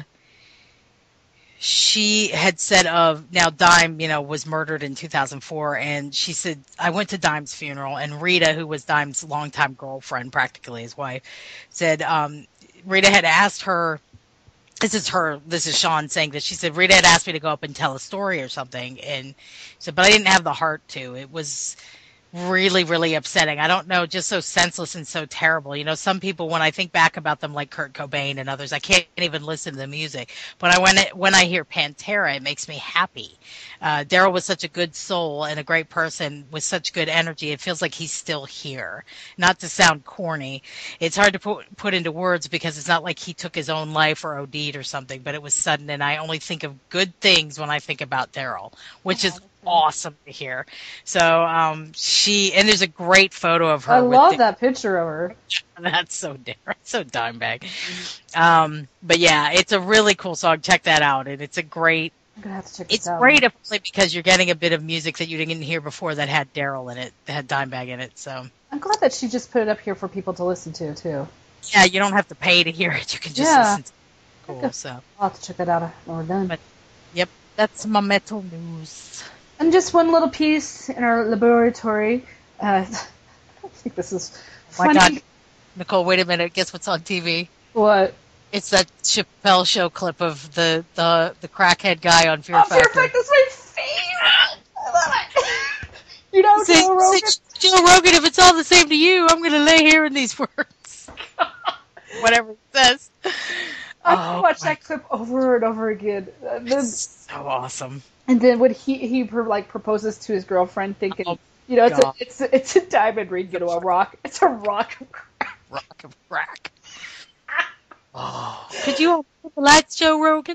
she had said of now Dime, you know, was murdered in two thousand four, and she said I went to Dime's funeral, and Rita, who was Dime's longtime girlfriend, practically his wife, said um, Rita had asked her. This is her, this is Sean saying this. She said, Rita had asked me to go up and tell a story or something. And she said, but I didn't have the heart to. It was, really, really upsetting. I don't know, just so senseless and so terrible. You know, some people, when I think back about them, like Kurt Cobain and others, I can't even listen to the music. But I, when, it, when I hear Pantera, it makes me happy. Uh, Daryl was such a good soul and a great person with such good energy. It feels like he's still here. Not to sound corny. It's hard to put, put into words because it's not like he took his own life or OD'd or something, but it was sudden, and I only think of good things when I think about Daryl, which is awesome to hear. So um, she, and there's a great photo of her. I with love the, that picture of her. That's so Daryl, so Dimebag. Um, but yeah, it's a really cool song. Check that out, and it's a great. I'm gonna have to check this It's out. great especially because you're getting a bit of music that you didn't hear before that had Daryl in it, that had Dimebag in it. So I'm glad that she just put it up here for people to listen to too. yeah, you don't have to pay to hear it. You can just Yeah. listen to it. Cool. So I'll have to check that out when we're done. But- yep, that's my metal news. And just one little piece in our laboratory. Uh, I think this is Oh my funny. God, Nicole, wait a minute. Guess what's on T V? What? It's that Chappelle show clip of the the, the crackhead guy on Fear Oh, Fear Factor. Factor's my favorite. I love it. You know, Say, Joe Rogan. say, Joe Rogan, if it's all the same to you, I'm going to lay here in these words. Whatever it says. I can Oh, watch my- that clip over and over again. And then, So awesome. and then when he he pro- like proposes to his girlfriend, thinking, Oh, you know, it's a, God. it's a, it's a diamond ring, you know, a rock. It's a rock. of crack. Rock of crack. Oh. Could you open the lights, Joe Rogan?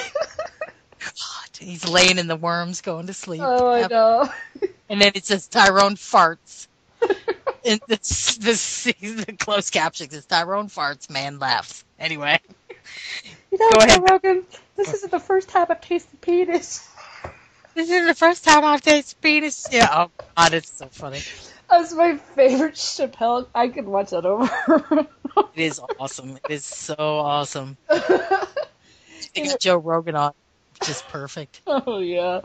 God, he's laying in the worms going to sleep. Oh, I know. And then it says Tyrone farts. And this, this, the closed caption says Tyrone farts, man laughs. Anyway. You know, Go Joe ahead. Rogan, this isn't the first time I've tasted penis. This is the first time I've tasted penis. Yeah, oh God, it's so funny. That's my favorite Chappelle. I could watch that over. It is awesome. It is so awesome. They got Joe Rogan on, just perfect. Oh, yeah.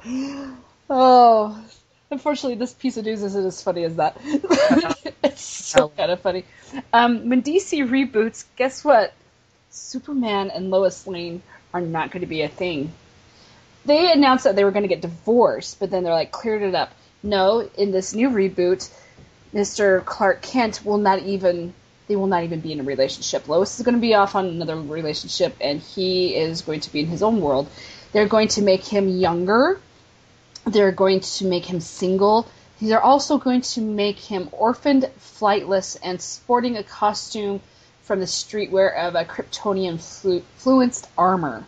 Oh, unfortunately, this piece of news isn't as funny as that. It's so kind of funny. Um, when D C reboots, guess what? Superman and Lois Lane are not going to be a thing. They announced that they were going to get divorced, but then they're like, cleared it up. No, in this new reboot, Mister Clark Kent will not even, they will not even be in a relationship. Lois is going to be off on another relationship, and he is going to be in his own world. They're going to make him younger. They're going to make him single. They're also going to make him orphaned, flightless, and sporting a costume from the streetwear of a Kryptonian flu- fluenced armor.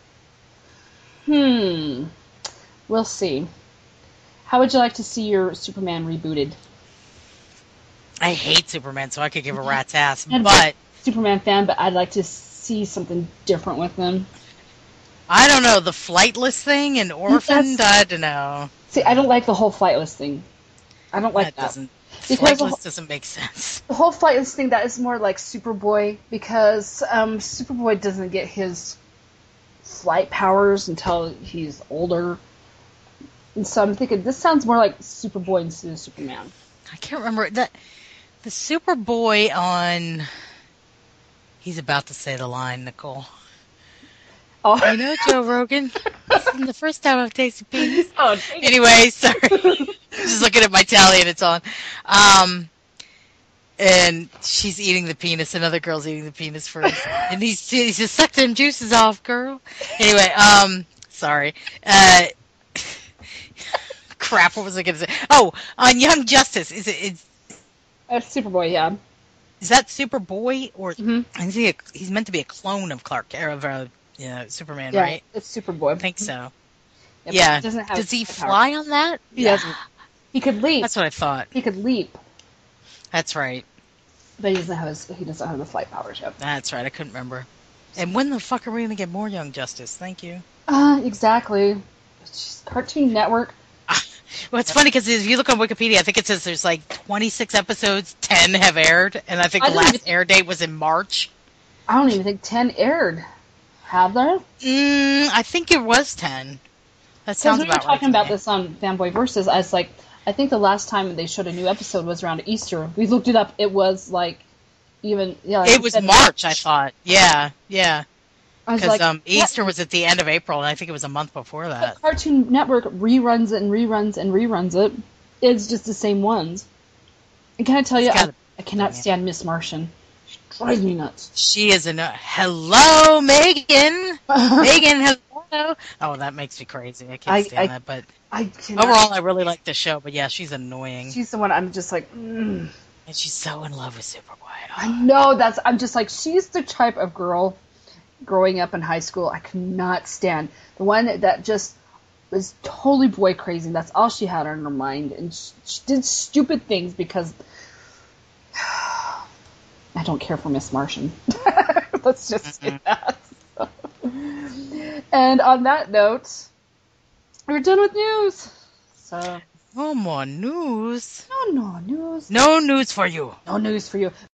Hmm. We'll see. How would you like to see your Superman rebooted? I hate Superman, so I could give a rat's ass. I'm a But Superman fan, but I'd like to see something different with him. I don't know, the flightless thing and orphaned, I don't know. See, I don't like the whole flightless thing. I don't like That that. doesn't, Because the flightless whole- doesn't make sense. The whole flightless thing, that is more like Superboy, because um, Superboy doesn't get his flight powers until he's older. And so I'm thinking, this sounds more like Superboy instead of Superman. I can't remember that. The Superboy on. He's about to say the line, Nicole. Oh, You know, Joe Rogan. This is the first time I've tasted penis. oh dang it. Anyway, sorry. Just looking at my tally and it's on. Um, and she's eating the penis. Another girl's eating the penis first, and he's he just suck them juices off, girl. Anyway, um, sorry. Uh, crap. What was I going to say? Oh, on Young Justice. Is it? Is, That's Superboy, yeah. is that Superboy or Mhm. is he? A, he's meant to be a clone of Clark or of uh, yeah, Superman, Yeah, right? it's Superboy. I think so. but Yeah. he doesn't have Does he power. fly on that? He doesn't. He could leap. That's what I thought. He could leap, That's right. but he doesn't have his, he doesn't have the flight powers yet. That's right. I couldn't remember. And when the fuck are we going to get more Young Justice? Thank you. Uh, exactly. It's just Cartoon Network. Well, it's funny because if you look on Wikipedia, I think it says there's like twenty-six episodes, ten have aired, and I think I the don't last even- air date was in March. I don't even think ten aired. Have there? Mm, I think it was ten. That Because sounds we were about right. talking to about me. this on Fanboy Versus. I was like, I think the last time they showed a new episode was around Easter. We looked it up. It was like even yeah. like It you was said, March, I thought. Yeah, yeah. I was Because like, um, what? Easter was at the end of April, and I think it was a month before that. Cartoon Network reruns it and reruns and reruns it. It's just the same ones. And can I tell you, It's I, gotta- I cannot stand Miss Martian. She drives me nuts. She is a hello, Megan. Megan, hello. Oh, that makes me crazy. I can't I- stand I- that. But I cannot. overall, I really like the show. But yeah, she's annoying, She's the one I'm just like, mm. and she's so in love with Superboy. I know that's. I'm just like, she's the type of girl growing up in high school I could not stand. The one that just was totally boy crazy. And that's all she had on her mind, and she, she did stupid things because I don't care for Miss Martian. Let's just say that. And on that note, we're done with news. So No more news. no, no news. No news for you. No news for you.